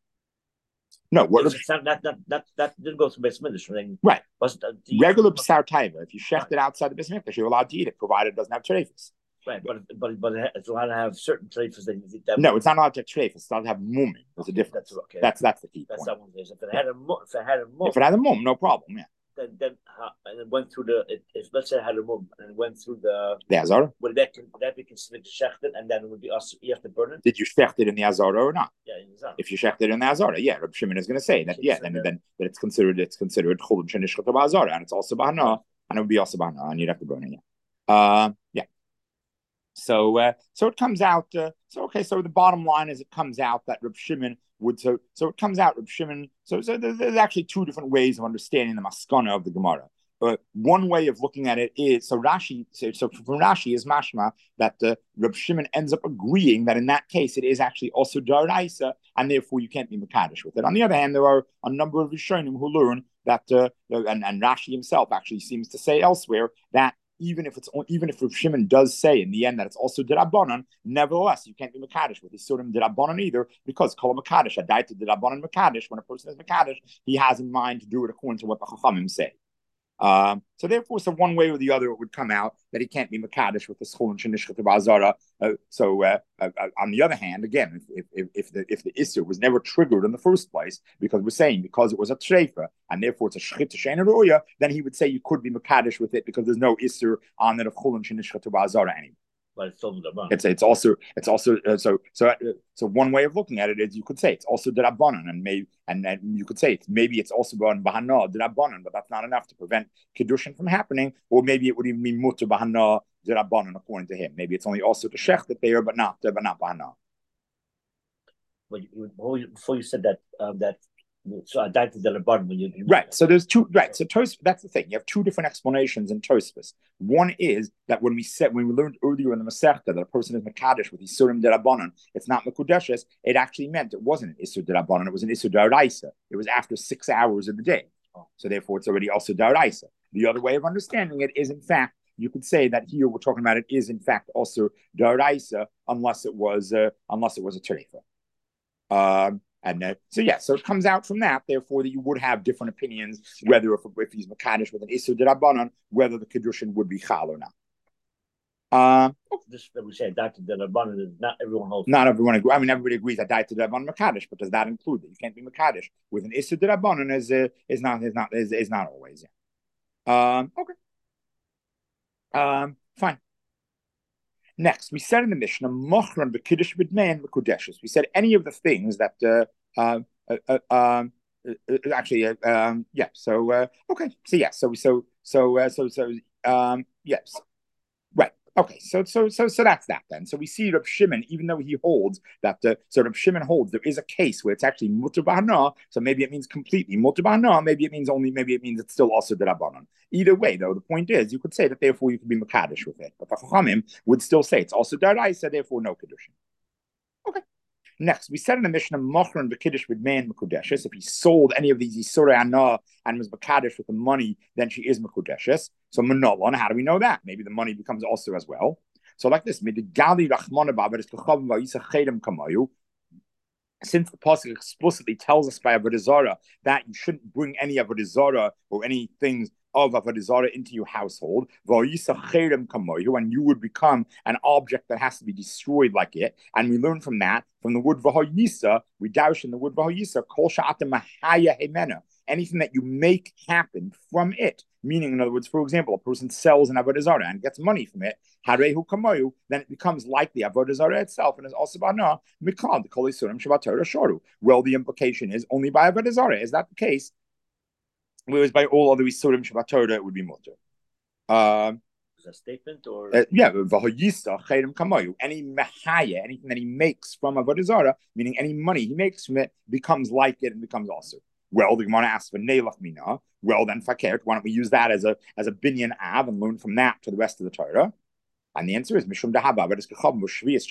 No, what it's not that didn't go through Beis Mikdash. Right. Regular b'sar taiva. If you shecht it right. outside the Beis Mikdash, you're allowed to eat it, provided it doesn't have treifas. Right, but it's allowed to have certain treifas that you eat. No, it's not allowed to have treifas. It's allowed to have mumin. There's a difference. That's okay. That's the key That's point. That one. If it had a mum, if it had a mum, no problem. Yeah. Then and it went through if let's say it had a mum and it went through the azara, would that be considered shechted, and then it would be us, you have to burn it? Did you shecht it in the azara or not? Yeah, in the azara. If you shecht it in the azara, yeah, Reb Shimon is going to say that. Yeah, then that it's considered chulun shenishchat azara, and it's also bahana, and it would be also bahana, and you'd have to burn it. Yeah. So it comes out. So the bottom line is it comes out that Reb Shimon would. So it comes out Reb Shimon. So there's actually two different ways of understanding the maskana of the Gemara. One way of looking at it is so Rashi. So from Rashi is mashma that Reb Shimon ends up agreeing that in that case it is actually also daraisa, and therefore you can't be mekadosh with it. On the other hand, there are a number of Rishonim who learn that, and Rashi himself actually seems to say elsewhere that even if Reb Shimon does say in the end that it's also derabanan, nevertheless you can't be mekadosh with isurim derabanan either, because kol mekadosh adaita derabanan mekadosh. When a person is mekadosh, he has in mind to do it according to what the chachamim say. So therefore, one way or the other, it would come out that he can't be mekadosh with the schul and shenishchat ba'azara. On the other hand, again, if the issur was never triggered in the first place, because it was a treifa and therefore it's a shchita she'eina roya, then he would say you could be mekadosh with it because there's no issur on it of chul and shenishchat ba'azara anymore. But it's still it's also so one way of looking at it is you could say it's also derabanan, and you could say maybe it's also bahana derabanan, but that's not enough to prevent kedushin from happening, or maybe it would even be mutter bahana derabanan according to him. Maybe it's only also to shech that they are, but not bahana. Before you said that. So I died to the bottom when you right. So there's two. Right. So that's the thing. You have two different explanations in Tosfos. One is that when we learned earlier in the Masechta that a person is mekadosh with isurim derabanan, it's not mekudeshes. It actually meant it wasn't an isur derabanan. It was an isur daraisa. It was after 6 hours of the day. So therefore, it's already also daraisa. The other way of understanding it is, in fact, you could say that here we're talking about it is in fact also daraisa, unless it was a terefa. So it comes out from that, therefore, that you would have different opinions whether if he's mekadosh with an isur derabanan, whether the kedushin would be chal or not. This that we say daita derabanan is not everyone holds. Not everyone agrees. I mean, everybody agrees that daita derabanan mekadosh, but does that include that you can't be mekadosh with an isur derabanan? Is not always. Yeah. Okay. Fine. Next, we said in the Mishnah, mochran b'kiddush b'dmein b'kudeshes. We said any of the things that yeah. So okay. So yeah. Yes. Right. Okay. So that's that then. So we see Reb Shimon, even though he holds that Reb Shimon holds there is a case where it's actually mutar b'hana. So maybe it means completely mutar b'hana. Maybe it means it's still also derabanan. Either way, though, the point is you could say that therefore you could be mekadosh with it, but the chachamim would still say it's also daraisa, therefore no kedushin. Okay. Next, we said in the Mishnah, mochron b'kiddush b'dmein mekudeshes. If he sold any of these isurei ana and was mekadosh with the money, then she is mekudeshes. So menolan, how do we know that? Maybe the money becomes also as well. So like this, since the pasuk explicitly tells us by avodah zarah that you shouldn't bring any avodah zarah or any things of avodah zarah into your household, and you would become an object that has to be destroyed like it. And we learn from that, from the word v'hayisa, we doubt in the word v'hayisa, kol sha'atem mahaya hemena, anything that you make happen from it. Meaning, in other words, for example, a person sells an avodah zarah and gets money from it, harehu kamoyu, then it becomes like the avodah zarah itself, and is also bana mikal kol isurim shabbat Torah shoru. Well, the implication is only by avodah zarah. Is that the case? Whereas by all other isurim shabbat Torah, it would be mutter. Is that a statement or yeah, v'hayisa chayim kamoyu. Any mehaya, anything that he makes from avodah zarah, meaning any money he makes from it, becomes like it and becomes also. Well, the Gemara asks for neilach mina. Well, then fakert. Why don't we use that as a binyan av and learn from that to the rest of the Torah? And the answer is mishum dahaba, but it's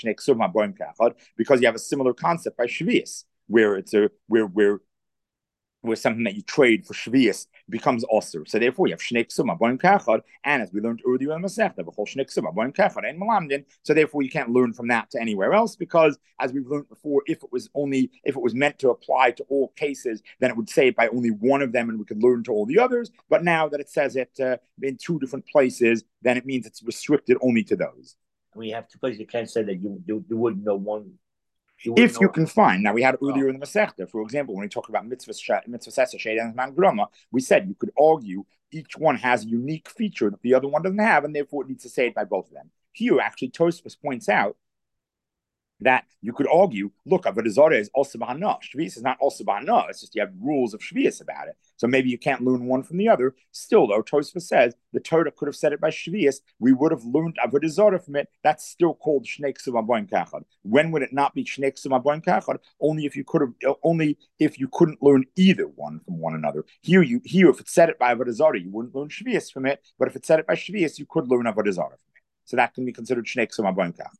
because you have a similar concept by shvius, where it's where where something that you trade for shvius becomes osir. So therefore, you have shnei ksuma boim kachad, and as we learned earlier in the Masechta, v'chol shnei ksuma boim kachad and malamdin. So therefore, you can't learn from that to anywhere else because, as we've learned before, if it was meant to apply to all cases, then it would say it by only one of them, and we could learn to all the others. But now that it says it in two different places, then it means it's restricted only to those. When you have two places, you can't say that you wouldn't know one. If you can find, now we had earlier in the Masechta, for example, when we talk about mitzvah seder and man grama, we said you could argue each one has a unique feature that the other one doesn't have, and therefore it needs to say it by both of them. Here, actually, Tosfos points out that you could argue, look, Avodah Zarah is also b'hana. Shvius is not also b'hana. It's just you have rules of Shvius about it. So maybe you can't learn one from the other. Still, though, Tosfos says the Torah could have said it by Shvius. We would have learned Avodah Zarah from it. That's still called Shnei Ksum Aboim Kachad. When would it not be Shnei Ksum Aboim Kachad? Only if you couldn't learn either one from one another. Here, if it said it by Avodah Zarah, you wouldn't learn Shvius from it. But if it said it by Shvius, you could learn Avodah Zarah from it. So that can be considered Shnei Ksum Aboim Kachad.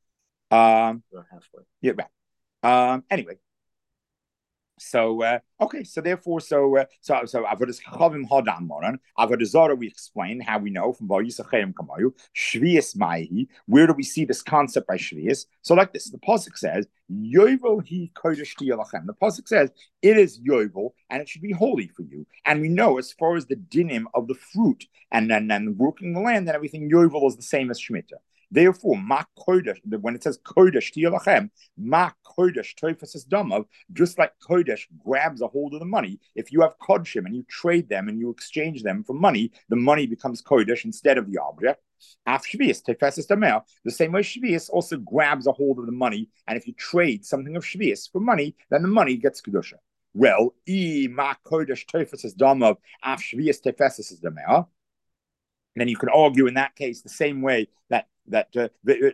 Yeah, right. Anyway, so okay, so therefore, so avodas chavim hadam moran avodah zara. We explained how we know from Vayisachem Kamayu Shvius Maihi. Where do we see this concept by Shvius? So like this, the pasuk says Yovel hi kodesh tiyalachem. The pasuk says it is Yovel and it should be holy for you. And we know as far as the dinim of the fruit and working the land and everything, Yovel is the same as Shemitah. Therefore, ma kodesh, when it says kodesh tiyalachem, ma kodesh toifas damav, just like kodesh grabs a hold of the money. If you have kodshim and you trade them and you exchange them for money, the money becomes kodesh instead of the object. Af shvius toifas damer, the same way shvius also grabs a hold of the money, and if you trade something of shvius for money, then the money gets kedusha. Well, ma kodesh toifas damav af shvius toifas damer. Then you can argue in that case the same way that so then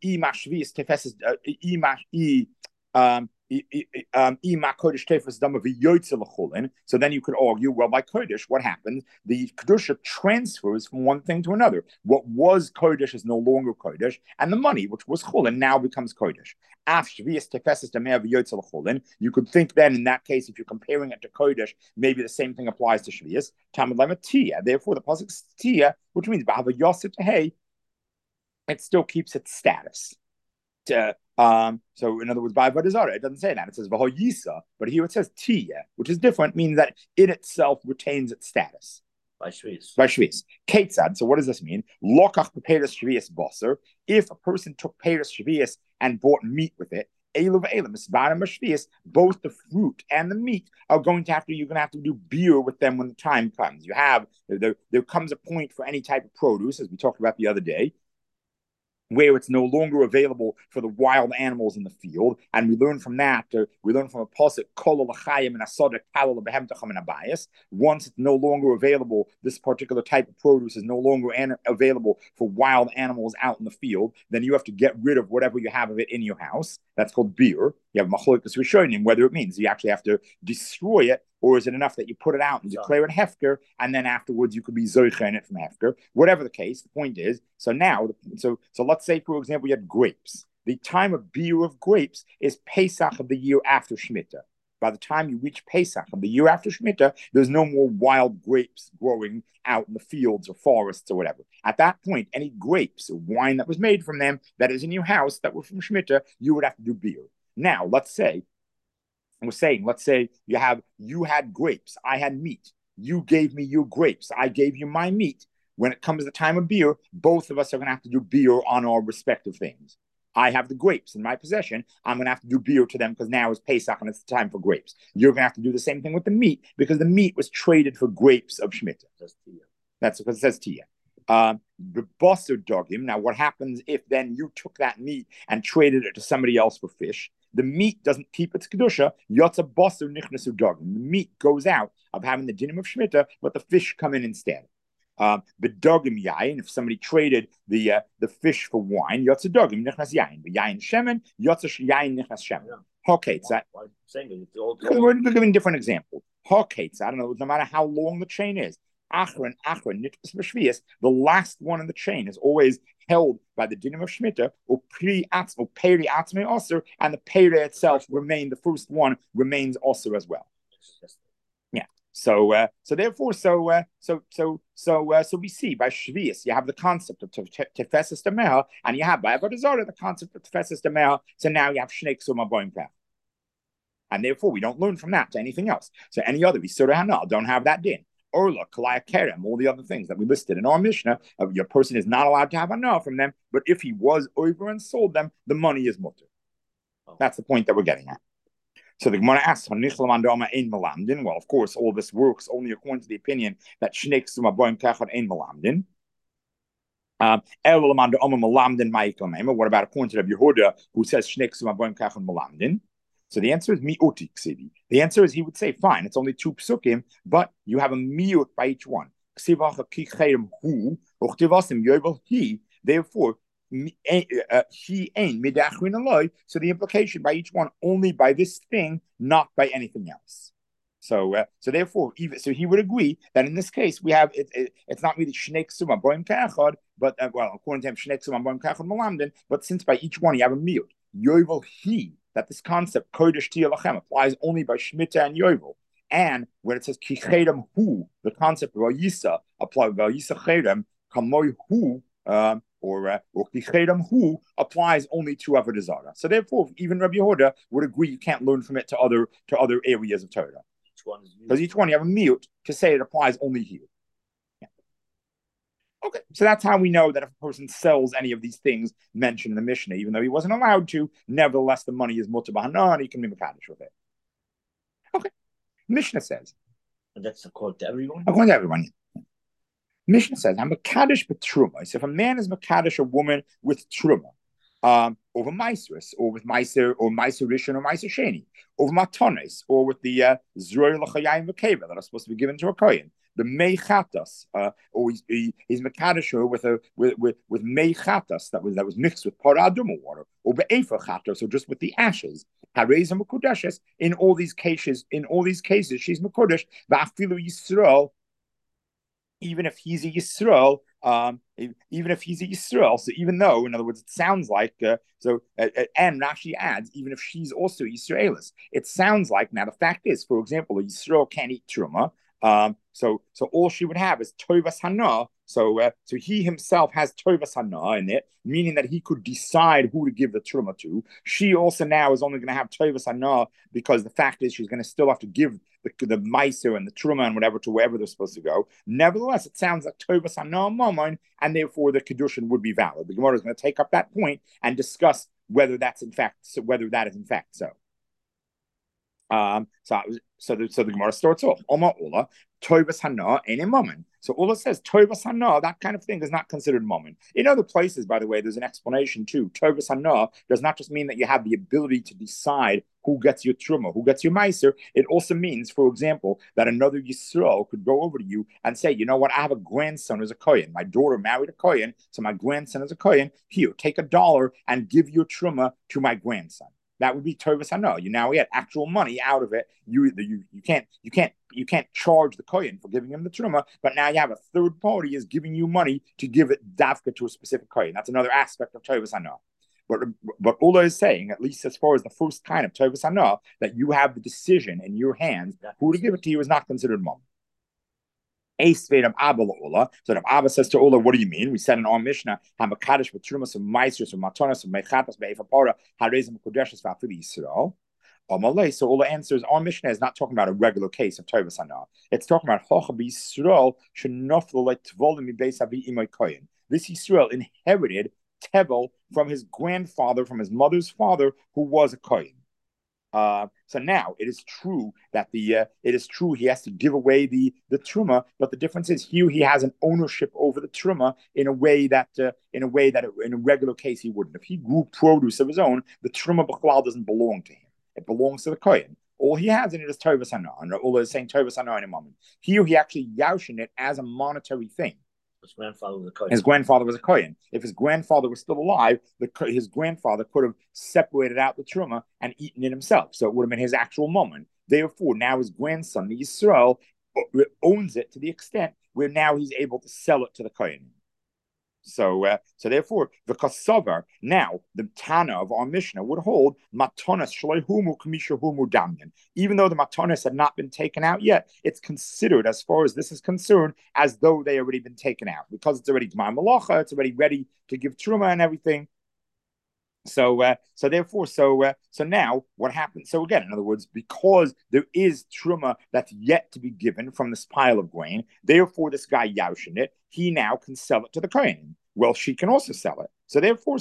you could argue, well, by Kodesh, what happens? The Kedusha transfers from one thing to another. What was Kodesh is no longer Kodesh, and the money, which was Chulin, now becomes Kodesh. You could think then, in that case, if you're comparing it to Kodesh, maybe the same thing applies to Shvius. Therefore, the pasuk is Tia, which means Bava Yosef Hey, it still keeps its status. So in other words, by Avodah Zarah, it doesn't say that. It says V'ho Yisa, but here it says Tia, which is different, means that it itself retains its status. By Shvius. By Shvius. Ketzad, so what does this mean? Lokach Peperes Shvius Bosser. If a person took Peres Shvius and bought meat with it, both the fruit and the meat are you're going to have to do beer with them when the time comes. There comes a point for any type of produce, as we talked about the other day, where it's no longer available for the wild animals in the field. And we learn from that, we learn from a pasuk, once it's no longer available, this particular type of produce is no longer available for wild animals out in the field, then you have to get rid of whatever you have of it in your house. That's called beer. You have machlokas rishonim, whether it means you actually have to destroy it, or is it enough that you put it out and declare it hefker, and then afterwards you could be zoicha in it from hefker? Whatever the case, the point is, so let's say, for example, you had grapes. The time of beer of grapes is Pesach of the year after Shemitah. By the time you reach Pesach of the year after Shemitah, there's no more wild grapes growing out in the fields or forests or whatever. At that point, any grapes or wine that was made from them that is in your house that were from Shemitah, you would have to do beer. Now, let's say you had grapes, I had meat. You gave me your grapes, I gave you my meat. When it comes to the time of beer, both of us are going to have to do beer on our respective things. I have the grapes in my possession. I'm going to have to do beer to them because now it's Pesach and it's the time for grapes. You're going to have to do the same thing with the meat because the meat was traded for grapes of Shemitah. That's because it says Tia. The bosser dogim. Now, what happens if then you took that meat and traded it to somebody else for fish? The meat doesn't keep its kedusha. Yotza bosser nichnasu dogim. The meat goes out of having the dinim of Shemitah, but the fish come in instead. The dogim yain. If somebody traded the fish for wine, yotza dogim nichnas yain. The yain shemen yotza yain nichnas shemen. Hoketzat. We're giving different examples. Hoketzat. I don't know. No matter how long the chain is. Achron, nitpas b'shvius, the last one in the chain is always held by the dinim of Shemitah, or peri atzme osir, and the peri itself the first one remains osir as well. So therefore, so we see by Shvius, you have the concept of Tefesis Demel, and you have by Avodah Zarah the concept of Tefesis Demel. So now you have Shnei Ksuma Boim Pech. And therefore, we don't learn from that to anything else. So any other Yisura Hanal don't have that din. Orla, Kalaya Kerem, all the other things that we listed in our Mishnah, your person is not allowed to have Hanal from them, but if he was over and sold them, the money is mutter. That's the point that we're getting at. So the Gemara asks, well, of course, all this works only according to the opinion that Shnei Ksuma Boim Kechad Ein Malamdin. What about according to Rabbi Yehuda, who says Shnei Ksuma Boim Kechad Malamdin? So the answer is mi'uti ksivi. The answer is he would say, fine, it's only 2 psukim, but you have a mi'ut by each one. Therefore, he ain't midachrin aloi. So the implication by each one only by this thing, not by anything else. So therefore, so he would agree that in this case we have it's not really shnei ksuma boim kachad, but according to him shnei ksuma boim kachad malamdin. But since by each one you have a miut yovel he, that this concept kodesh tiyalachem applies only by shmita and yovel. And when it says kichedem hu, the concept of vayisa applies vayisa chedem kamoy hu. Or kichedam hu applies only to Avodah Zarah. So therefore, even Rabbi Yehuda would agree you can't learn from it to other areas of Torah. Because each one you have a miut to say it applies only here. Yeah. Okay, so that's how we know that if a person sells any of these things mentioned in the Mishnah, even though he wasn't allowed to, nevertheless the money is mutter b'hana and he can be mekadosh with it. Okay, Mishnah says. And that's according to everyone? According to everyone, yeah. Mishnah says, I'm Makadish Betruma. So if a man is Makadish a woman with Truma, over Maisris, or with Maiser, or Maiser Rishon, or Maiser Sheni, over Matones, or with the Zroy Lachayim Vakeva that are supposed to be given to a Kohen, the Meichatas, or he's Makadish her with Meichatas that was mixed with Paraduma water, or Be'efa Chatas, so just with the ashes. Hareza Makudeshes. In all these cases, she's Makudesh, Va'afilu Yisrael. Even if he's a Yisrael, so even though, in other words, it sounds like, and Rashi adds, even if she's also Yisraelis, it sounds like, now the fact is, for example, a Yisrael can't eat Truma, so all she would have is Tovas Hana, so he himself has Tovas Hana in it, meaning that he could decide who to give the Truma to. She also now is only going to have Tovas Hana because the fact is she's going to still have to give the Meiser and the Truma and whatever to wherever they're supposed to go. Nevertheless, it sounds like Tovas Hana Mammon, and therefore the Kedushin would be valid. The Gemara is going to take up that point and discuss whether that is in fact so. So the Gemara starts off, Oma Ola, Tovas Hana ain't a moment. So Ola says, Tovas Hana, that kind of thing is not considered moment. In other places, by the way, there's an explanation too. Tovas Hana does not just mean that you have the ability to decide who gets your Truma, who gets your Meiser. It also means, for example, that another Yisrael could go over to you and say, you know what, I have a grandson who's a Kohen. My daughter married a Kohen, so my grandson is a Kohen. Here, take $1 and give your Truma to my grandson. That would be Tovas Hana. You now get actual money out of it. You can't charge the Kohen for giving him the Truma, but now you have a third party is giving you money to give it Davka to a specific Kohen. That's another aspect of Tovas Hana. But Ula is saying, at least as far as the first kind of Tovas Hana, that you have the decision in your hands. Who to give it to you is not considered mom. So the Abba says to Ula, what do you mean? We said in our Mishnah, Hamakadosh with Trumas of Maestros of Matonas of Mechatas Be'efapora Harezim Kodeshes Vafili Yisrael. So Ula answers, our Mishnah is not talking about a regular case of Tovas Hana. It's talking about Hocha B'Yisrael Shenoflo like Tvolim Beis Avi Imoy Kohen. This Yisrael inherited Tevel from his grandfather, from his mother's father, who was a Kohen. So now it is true that he has to give away the Truma, but the difference is here he has an ownership over the Truma in a way that in a regular case he wouldn't. If he grew produce of his own, the Truma B'chlal doesn't belong to him. It belongs to the Kohen. All he has in it is Tovas Hana, and Ula is saying Tovas Hana in a moment. Here he actually yaushin it as a monetary thing. His grandfather was a Kohen. His grandfather was a Kohen. If his grandfather was still alive, his grandfather could have separated out the Truma and eaten it himself. So it would have been his actual moment. Therefore, now his grandson, the Yisrael, owns it to the extent where now he's able to sell it to the Kohen. So therefore, the kasavar, now the Tana of our Mishnah would hold matanas shleihumu kamishahumu damyan. Even though the matanas had not been taken out yet, it's considered, as far as this is concerned, as though they already been taken out because it's already gmar malacha, it's already ready to give truma and everything. So now what happens? So again, in other words, because there is truma that's yet to be given from this pile of grain, therefore this guy yaushin it, he now can sell it to the kohen. Well, she can also sell it. So therefore,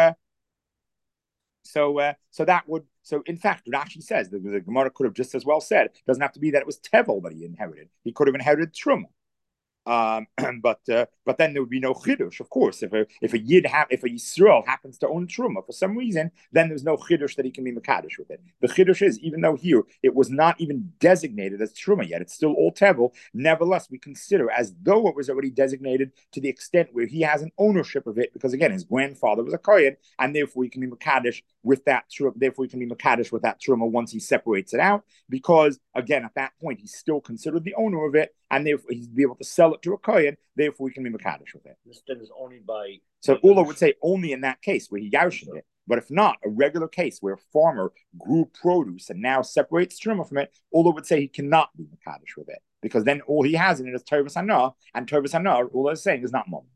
that would. So in fact, Rashi says the Gemara could have just as well said, it doesn't have to be that it was tevel that he inherited. He could have inherited truma. But then there would be no chidush, of course. If a Yisrael happens to own truma for some reason, then there's no chidush that he can be mekadosh with it. The chidush is, even though here it was not even designated as truma yet, it's still all tevel. Nevertheless, we consider as though it was already designated to the extent where he has an ownership of it, because again, his grandfather was a kohen, and therefore he can be mekadosh with that truma. Therefore, he can be mekadosh with that truma once he separates it out, because again, at that point, he's still considered the owner of it, and therefore he'd be able to sell it to a kohen. Therefore, we can be mekadosh with it. This thing is only by. So Ula would say only in that case where he yaushed it. But if not, a regular case where a farmer grew produce and now separates truma from it, Ula would say he cannot be mekadosh with it, because then all he has in it is tovas hana, and tovas hana, Ula is saying, is not mom.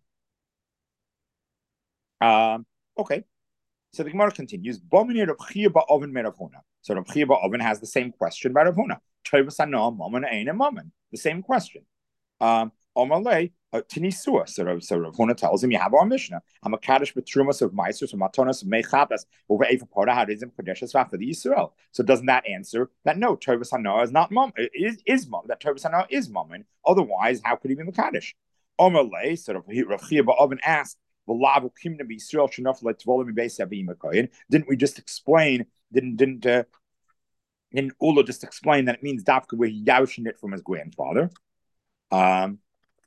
Okay. So the Gemara continues. So Rav Chia Ba'oven has the same question by Rav Huna. Tovas hana, mammon, ain, and mammon. The same question. Omalei Tinisua. So Rav Huna tells him, you have our Mishnah. I'm a kaddish betrumas of meisus of matonas of mechatas over eva parda hadizim kodeshes after the Yisrael. So doesn't that answer that no, Tovas hana is not mom, is mom, that Tovas hana is mammon? Otherwise, how could he be mekadosh? Omalei. So Rav Chia Ba'oven asked, didn't we just explain? Didn't Ula just explain that it means dafka where he yaushin it from his grandfather? So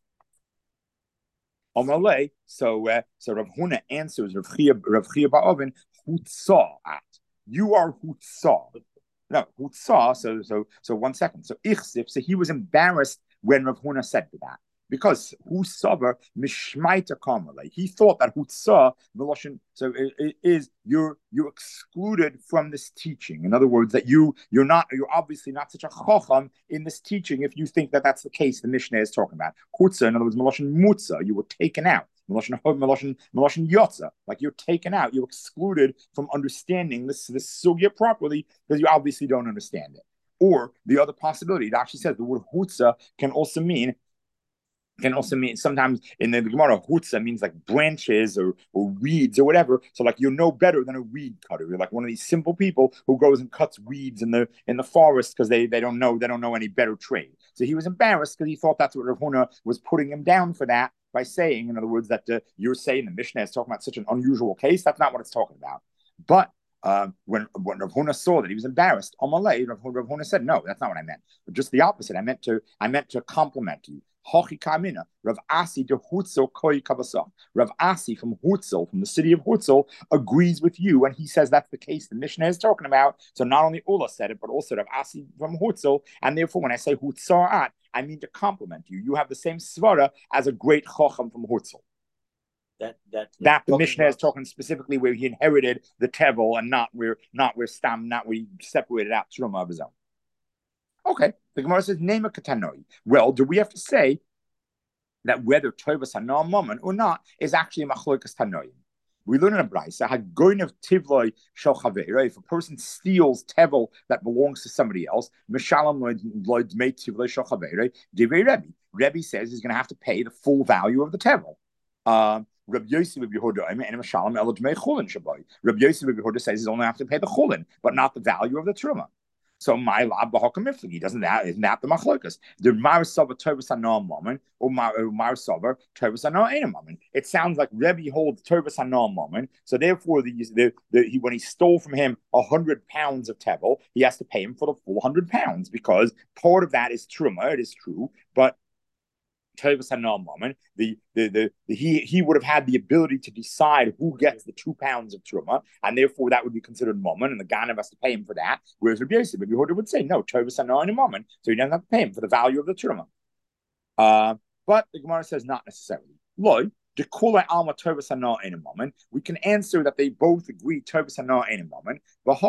Rav Huna answers Rav Chia Ba'oven, Hutsa at. You are Hutsa. No, Hutsa. So 1 second. So Ichsif, so he was embarrassed when Rav Huna said that. Because Husavar Mishmaita Kamale. He thought that Hutsa, so it is you're excluded from this teaching. In other words, that you're obviously not such a chacham in this teaching if you think that that's the case the Mishnah is talking about. Hutsa, in other words, Meloshin Mutza, you were taken out. Meloshin Yotza, like you're taken out, you're excluded from understanding this sugya properly because you obviously don't understand it. Or the other possibility, it actually says the word Hutsa can also mean sometimes in the Gemara, hutza means like branches or weeds or whatever. So like you're no better than a weed cutter. You're like one of these simple people who goes and cuts weeds in the forest because they don't know any better trade. So he was embarrassed because he thought that's what Rav Huna was putting him down for that by saying, in other words, that you're saying the Mishnah is talking about such an unusual case. That's not what it's talking about. But when Rav Huna saw that he was embarrassed, Amalei, Rav Huna said, no, that's not what I meant. But just the opposite. I meant to compliment you. Hochi Kamina, Rav Asi de Hutzel Koi Kavasa. Rav Asi from Hutzel, from the city of Hutzel, agrees with you, and he says that's the case the Mishnah is talking about. So not only Ula said it, but also Rav Asi from Hutzel, and therefore when I say Hutza'at, I mean to compliment you. You have the same svara as a great Chacham from Hutzel. That the Mishnah is talking specifically where he inherited the tevel and not where he separated out truma of his own. Okay, the Gemara says name a katanoi. Well, do we have to say that whether tovas hana mammon or not is actually a machlokas tanoim? We learn in a brayso hagoin of tivloi shel chaveira. If a person steals tevel that belongs to somebody else, mishalam loyd made tivloi shel chaveira. Divrei Rebbe. Rebbe says he's going to have to pay the full value of the tevel. Rabbi Yosef of Yehuda, and Mishalem Elad Chulin Shabai. Rabbi Yosef of Yehuda says he's only have to pay the chulin, but not the value of the truma. So my lab b'hakam isn't that the machlokas? The Marisava Tovas Hana Mammon or Marisava Tovas Hana Ein Mammon. It sounds like Rebbe holds Tovas Hana Mammon, so therefore when he stole from him 100 pounds of tevel, he has to pay him for the full 100 pounds because part of that is truma. It is true, but Tovas Hana Mammon, he would have had the ability to decide who gets the 2 pounds of truma, and therefore that would be considered mammon, and the ganav has to pay him for that. Whereas Rabbi Yosef, Rabbi Yehuda would say no, Tovas Hana and mammon, so he doesn't have to pay him for the value of the truma. But the Gemara says not necessarily. Loy Dekula alma tovas hana in a moment. We can answer that they both agree tovas hana in a moment.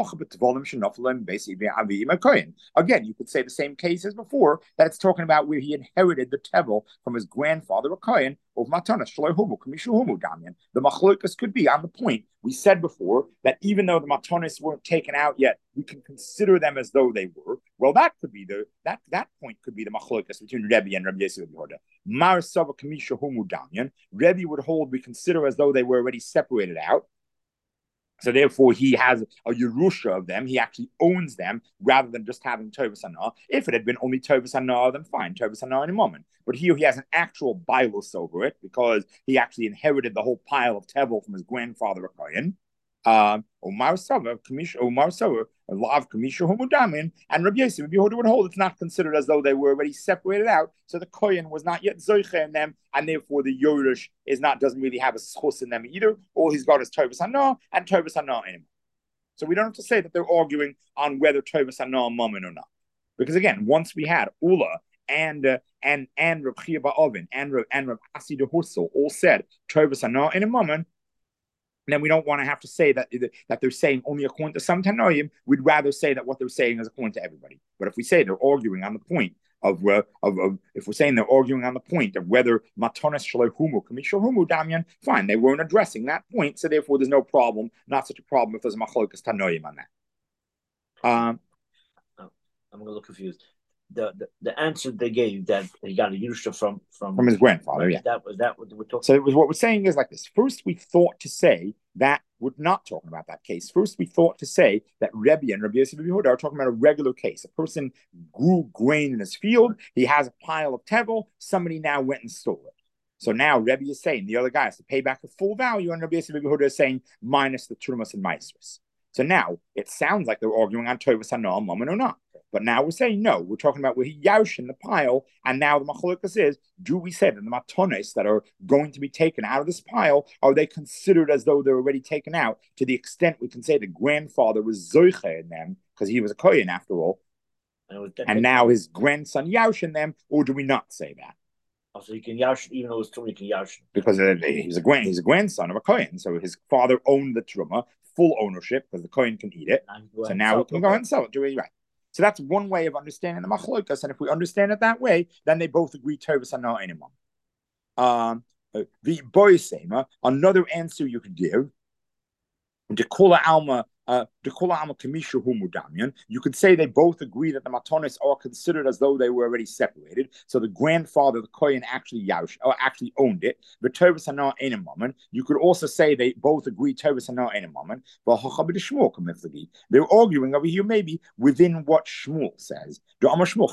Again, you could say the same case as before, that it's talking about where he inherited the tevel from his grandfather, a kohen, of matanas shloihumu kamishuhumu damian. The machlokas could be on the point we said before that even though the matanas weren't taken out yet, we can consider them as though they were. Well, that could be that point could be the machlokas between Rebbe and Rabbi Yosef Yehuda. Mar sava kamishuhumu damian. Rebbe would hold we consider as though they were already separated out. So therefore, he has a Yerusha of them. He actually owns them rather than just having Tovas Hana. If it had been only Tovas Hana, then fine, Tovas Hana in a moment. But here he has an actual bailus over it because he actually inherited the whole pile of Tevel from his grandfather, a Kohen. Omar Sava, a law of Kamisha Homudamin, and Rabbi Yosef would hold it's not considered as though they were already separated out. So the Kohen was not yet Zoiche in them, and therefore the Yorush doesn't really have a schus in them either. All he's got is Tovas Hana and Tovas Hana in him. So we don't have to say that they're arguing on whether Tovas Hana Mammon or not. Because again, once we had Ula and Reb Chia Ba'ovin and Reb Asi de Hussel all said Tovas Hana in a Mammon, then we don't want to have to say that they're saying only according to some Tanoim. We'd rather say that what they're saying is according to everybody. But if we say they're arguing on the point of if we're saying they're arguing on the point of whether matonas shloihumu kamishalhumu damian, fine, they weren't addressing that point, so therefore there's no problem, not such a problem if there's a machlokas Tanoim on that. I'm a little confused. The answer they gave that he got a Yerusha from his grandfather, yeah. That what we're talking. So it was what we're saying is like this. First, we thought to say that we're not talking about that case. First, we thought to say that Rebbe and Rabbi Yosef Yehuda are talking about a regular case. A person grew grain in his field. He has a pile of tevel. Somebody now went and stole it. So now Rebbe is saying the other guy has to pay back the full value, and Rabbi Yosef Yehuda is saying minus the trumas and maestros. So now it sounds like they're arguing on Tovas Hana, Mammon or not. But now we're saying no. We're talking about where he yaush in the pile, and now the machlokas is: do we say that the matones that are going to be taken out of this pile are they considered as though they're already taken out? To the extent we can say the grandfather was zoiche in them because he was a kohen after all, and now his grandson yaush in them, or do we not say that? So he can yaush even though it's truma, he can yaush because he's a grandson of a kohen, so his father owned the truma, full ownership because the kohen can eat it. So now we can go and sell it. Do we right? So that's one way of understanding the machlokas, and if we understand it that way, then they both agree Tovas Hana anymore. The boisema, another answer you could give, the Kula Alma Kamisha Humudamian, you could say they both agree that the matonis are considered as though they were already separated. So the grandfather, the Kohen, actually owned it. But Tovas Hana in a moment. You could also say they both agree Tovas Hana in a moment. But they're arguing over here maybe within what Shmuel says. Shmuel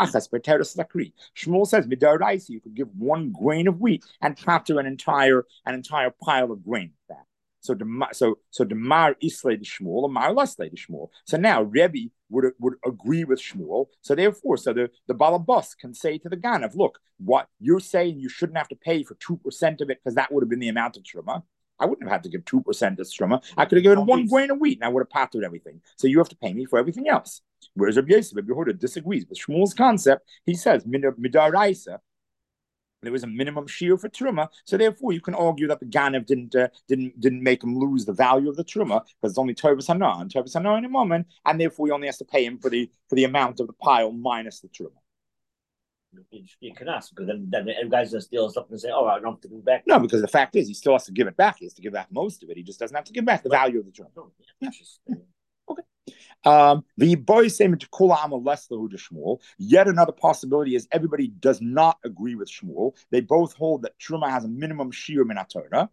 says midaraisa you could give one grain of wheat and pater an entire pile of grain with that. So the Mar Islay the Shmuel, and Mar Leslay the Shmuel. So now Rebbe would agree with Shmuel. So therefore, the Balabas can say to the Ganav, look, what you're saying you shouldn't have to pay for 2% of it because that would have been the amount of truma. I wouldn't have had to give 2% of truma. I could have given one grain of wheat and I would have patered everything. So you have to pay me for everything else. Whereas Rabbi Yosef Yehuda disagrees with Shmuel's concept. He says midaraisa. There was a minimum shiur for truma, so therefore you can argue that the Ganav didn't make him lose the value of the truma because it's only Tovas Hana and Tovas Hana in a moment, and therefore he only has to pay him for the amount of the pile minus the truma. You can ask because then guys that steal stuff and say, "Oh, I don't have to give it back." No, because the fact is he still has to give it back. He has to give back most of it. He just doesn't have to give back the value of the truma. Yeah. Okay. The boy saying to Kula Amal Leslahu to Shmuel. Yet another possibility is everybody does not agree with Shmuel. They both hold that Truma has a minimum shiur min haTorah.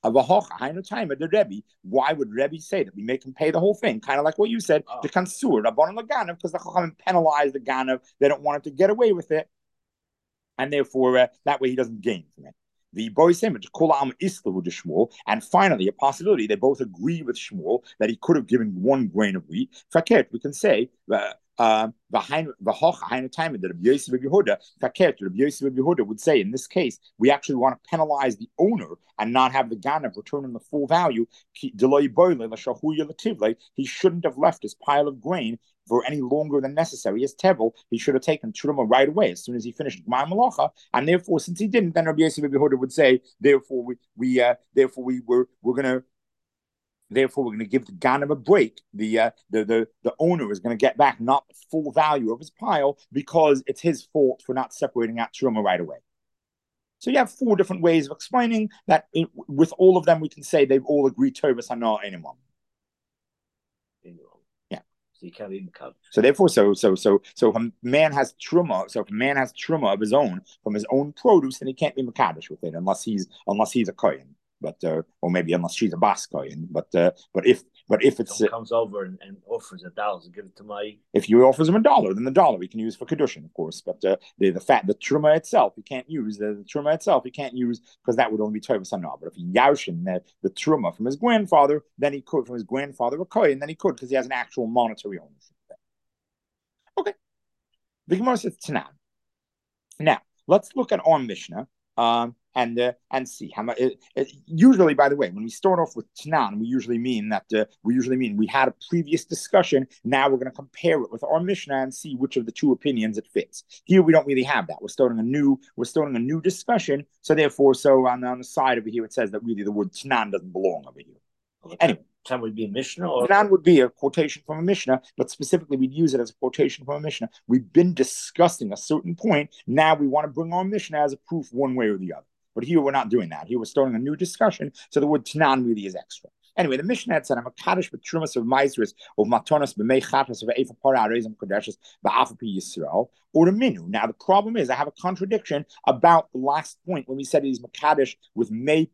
Why would Rebbe say that we make him pay the whole thing? Kind of like what you said, the Kansur, Rabban Laganav, because the Chachamim penalize the Ganav. They don't want him to get away with it, and therefore that way he doesn't gain from it. The boy saying to Kulam Islahu to Shmuel, and finally a possibility they both agree with Shmuel that he could have given one grain of wheat. Faket, we can say The time that Rabbi Yosef Yehuda would say, in this case, we actually want to penalize the owner and not have the ganav return him the full value. He shouldn't have left his pile of grain for any longer than necessary as tevel. He should have taken truma right away as soon as he finished Gmar Malacha, and therefore, since he didn't, then Rabbi Yosef Yehuda would say, therefore we're going to give the ganav a break. The owner is going to get back not the full value of his pile because it's his fault for not separating out truma right away. So you have 4 different ways of explaining that. With all of them, we can say they've all agreed Tovas Hana anyone. Yeah. So you can't even cut. So therefore, so if a man has truma of his own from his own produce, then he can't be mekadosh with it unless he's a kohen. But or maybe unless she's a bas kohen. But if it's someone comes over and offers $1, give it to my. If you offers him $1, then the dollar he can use for kedushin, of course. But the truma itself he can't use. The truma itself he can't use because that would only be tovas hana. But if he yaushin the truma from his grandfather, then he could, from his grandfather a kohen, then he could because he has an actual monetary ownership. Okay, the Gemara says Tanan. Now let's look at our Mishnah. And see how much. Usually, by the way, when we start off with Tanan, we usually mean we had a previous discussion. Now we're going to compare it with our Mishnah and see which of the 2 opinions it fits. Here we don't really have that. We're starting a new discussion. So therefore, on the side over here it says that really the word Tanan doesn't belong over here. Okay. Anyway. Tanan would be a Mishnah, or Tanan would be a quotation from a Mishnah, but specifically we'd use it as a quotation from a Mishnah. We've been discussing a certain point. Now we want to bring our Mishnah as a proof one way or the other. But here we're not doing that. Here we're starting a new discussion. So the word Tanan really is extra. Anyway, the Mishnah had said, "I'm a kaddish with trumas of maizris of matonas b'mei chatas of efa para areizim kodeshes ba'afapi Yisrael or the minu." Now the problem is I have a contradiction about the last point when we said he's makadish with mei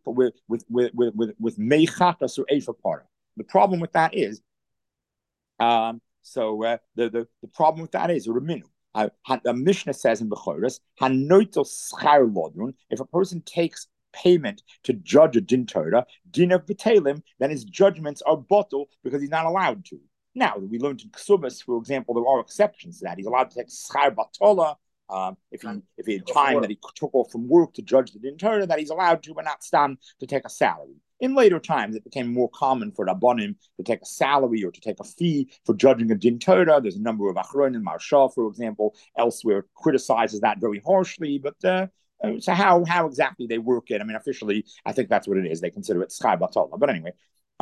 chatas or efa para. The problem with that is, the problem with that is or the minu. The Mishnah says in Bechoros, "Hanoitel schar lodun." If a person takes payment to judge a din Torah, din of b'telim, then his judgments are bottle because he's not allowed to. Now we learned in Ksubas, for example, there are exceptions to that. He's allowed to take schar batola. If he had time that he took off from work to judge the din Torah, that he's allowed to, but not stand to take a salary. In later times, it became more common for Rabbanim to take a salary or to take a fee for judging a din Torah. There's a number of Achronim, Marsha, for example, elsewhere criticizes that very harshly. But so how exactly they work it? I mean, officially, I think that's what it is. They consider it schar batola. But anyway,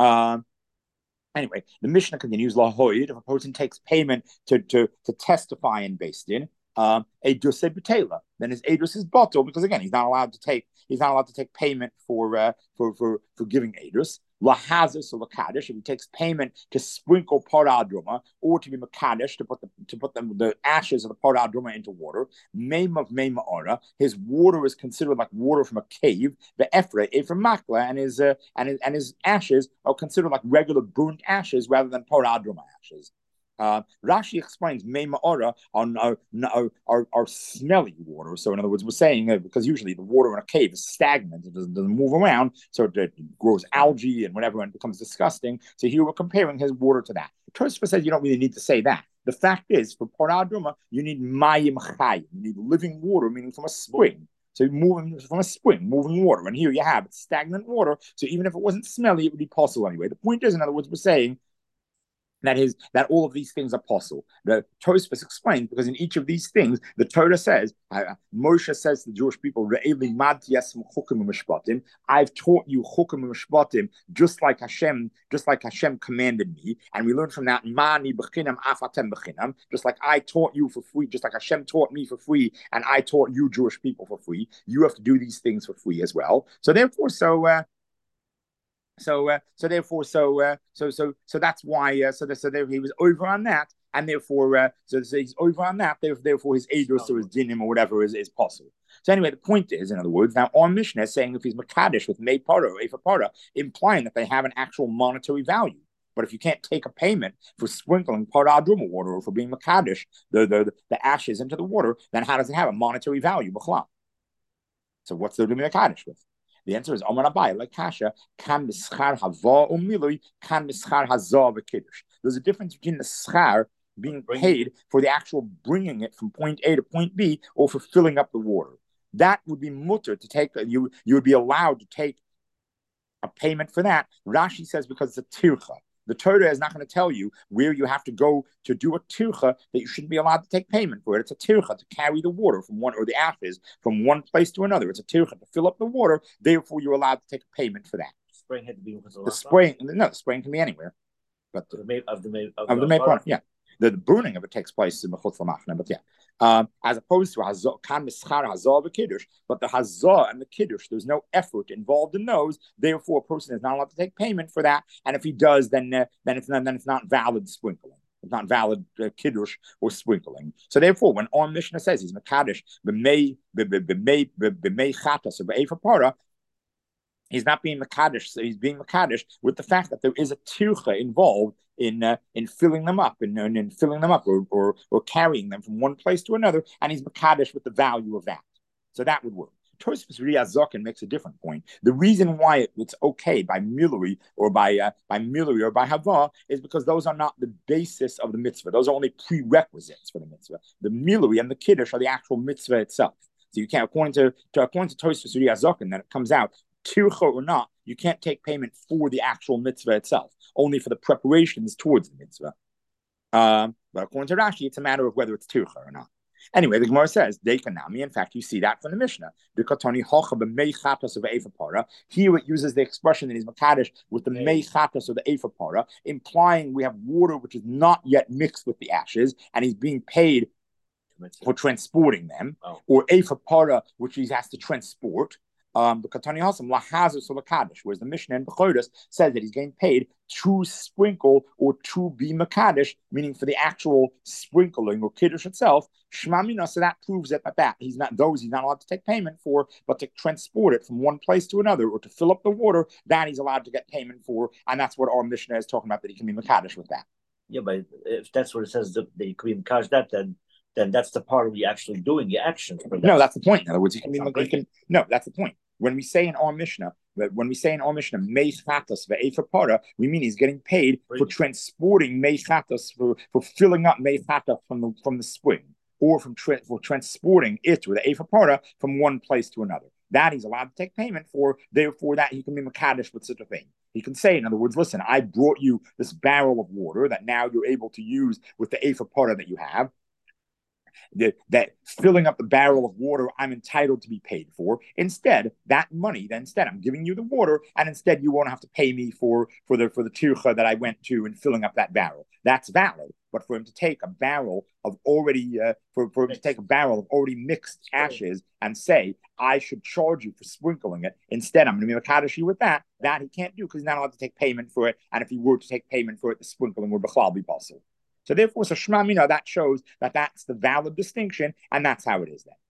the Mishnah continues: Lahoid, if a person takes payment to testify in Beis Din, Edus B'Tela, then his Edus is bottle because again he's not allowed to take payment for giving Edus. Lahazis or Lakadish, if he takes payment to sprinkle paradruma or to be Makadish to put the ashes of the paradruma into water, Maim of Maim Ora, his water is considered like water from a cave. The Ephra from Makla, and his ashes are considered like regular burnt ashes rather than paradruma ashes. Rashi explains Meima Ora are smelly water. So in other words, we're saying because usually the water in a cave is stagnant, it doesn't move around, so it grows algae and whatever, and it becomes disgusting. So here we're comparing his water to that. Tosfos says you don't really need to say that. The fact is, for paradruma, you need mayim chayim, you need living water, meaning from a spring. So moving from a spring, moving water, and here you have stagnant water. So even if it wasn't smelly, it would be possible anyway. The point is, in other words, we're saying that all of these things are possible. The Tosfos explains because in each of these things, the Torah says, Moshe says to the Jewish people, "I've taught you chukim u'mishpatim just like Hashem commanded me." And we learn from that, "Mani b'chinam afatem b'chinam," just like I taught you for free, just like Hashem taught me for free, and I taught you Jewish people for free. You have to do these things for free as well. So therefore, So that's why. There he was over on that, and therefore, so he's over on that. Therefore, his edus or his dinim or whatever is possible. So anyway, the point is, in other words, now our Mishnah is saying if he's makadosh with mei para or efa para, implying that they have an actual monetary value. But if you can't take a payment for sprinkling paradruma water or for being makadosh the ashes into the water, then how does it have a monetary value? So what's the makadosh with? The answer is Omar Abai, like Kasha, kan mischar hava umilui, kan mischar hazah v'kiddush. There's a difference between the schar being paid for the actual bringing it from point A to point B or for filling up the water. That would be mutter to take. You would be allowed to take a payment for that. Rashi says because it's a tircha. The Torah is not going to tell you where you have to go to do a tircha that you shouldn't be allowed to take payment for it. It's a tircha to carry the water from one, or the ashes from one place to another. It's a tircha to fill up the water. Therefore, you're allowed to take a payment for that. Spraying had to be the spraying. No, the spraying can be anywhere. But of the Mepon, yeah. The burning of it takes place in Mechutz Lamachna, but yeah. As opposed to Kan Mischar Hazah v'Kiddush, but the Hazah and the Kiddush, there's no effort involved in those. Therefore, a person is not allowed to take payment for that. And if he does, then it's not valid sprinkling. It's not valid Kiddush or sprinkling. So therefore, when our Mishnah says he's Mekadosh b'mei chatas or b'efa para, he's not being Mekadosh, so he's being Mekadosh with the fact that there is a tircha involved in filling them up, in filling them up, or carrying them from one place to another, and he's Mekadosh with the value of that. So that would work. Tosfos Riyazokin makes a different point. The reason why it's okay by Miluri or by Hava is because those are not the basis of the mitzvah. Those are only prerequisites for the mitzvah. The Miluri and the Kiddush are the actual mitzvah itself. So you can't, according to Tosfos Riyazokin, that it comes out, tircha or not, you can't take payment for the actual mitzvah itself, only for the preparations towards the mitzvah. But according to Rashi, it's a matter of whether it's tircha or not. Anyway, the Gemara says, Dekanami, in fact, you see that from the Mishnah. Here it uses the expression that he's Makadosh with the meichatas or the efa para, implying we have water which is not yet mixed with the ashes, and he's being paid for transporting them, or efa para, which he has to transport. The Katani Hasam Lahazus or Makadish, whereas the Mishnah in Bechodos says that he's getting paid to sprinkle or to be Makadish, meaning for the actual sprinkling or Kiddush itself. Shmamina, so that proves that he's not allowed to take payment for, but to transport it from one place to another or to fill up the water, that he's allowed to get payment for, and that's what our Mishnah is talking about, that he can be Makadish with that. Yeah, but if that's what it says that he can be Makadish that, then that's the part of you actually doing the action. No, that's the point. In other words, no, that's the point. When we say in our Mishnah, meichatas ve'efa para, we mean he's getting paid for transporting meichatas, for filling up meichatas from the spring, or for transporting it with the efa para from one place to another. That he's allowed to take payment for. Therefore, that he can be mekadosh with such a thing. He can say, in other words, listen, I brought you this barrel of water that now you're able to use with the efa para that you have. That filling up the barrel of water I'm entitled to be paid for. Instead, that money, I'm giving you the water, and instead you won't have to pay me for the tircha that I went to in filling up that barrel. That's valid. But for him to take a barrel of already mixed ashes and say I should charge you for sprinkling it, instead I'm going to be mekadosh you with that he can't do, because he's not allowed to take payment for it. And if he were to take payment for it, the sprinkling would be possible. So therefore, that shows that that's the valid distinction, and that's how it is then.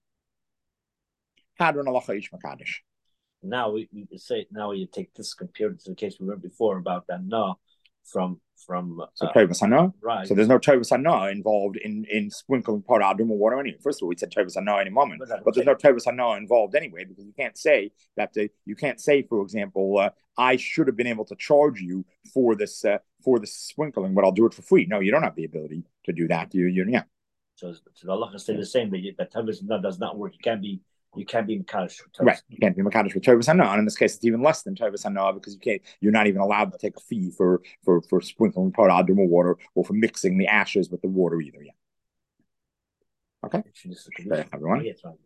Now you take this compared to the case we went before about that from Tovas Hana. Right. So there's no Tovas Hana involved in sprinkling part of Adum or water anyway. First of all, we said Tovas Hana in a moment, but there's no Tovas Hana involved anyway, because you can't say, for example, I should have been able to charge you for this sprinkling, but I'll do it for free. No, you don't have the ability to do that. Yeah. So the halacha stay the same. That Tovas Hana does not work. You can't be Mekadosh. Right. You can't be Mekadosh with Tovas Hana. And in this case, it's even less than Tovas Hana, because you're not even allowed to take a fee for sprinkling part of Adum water, or for mixing the ashes with the water either. Yeah. Okay. Everyone.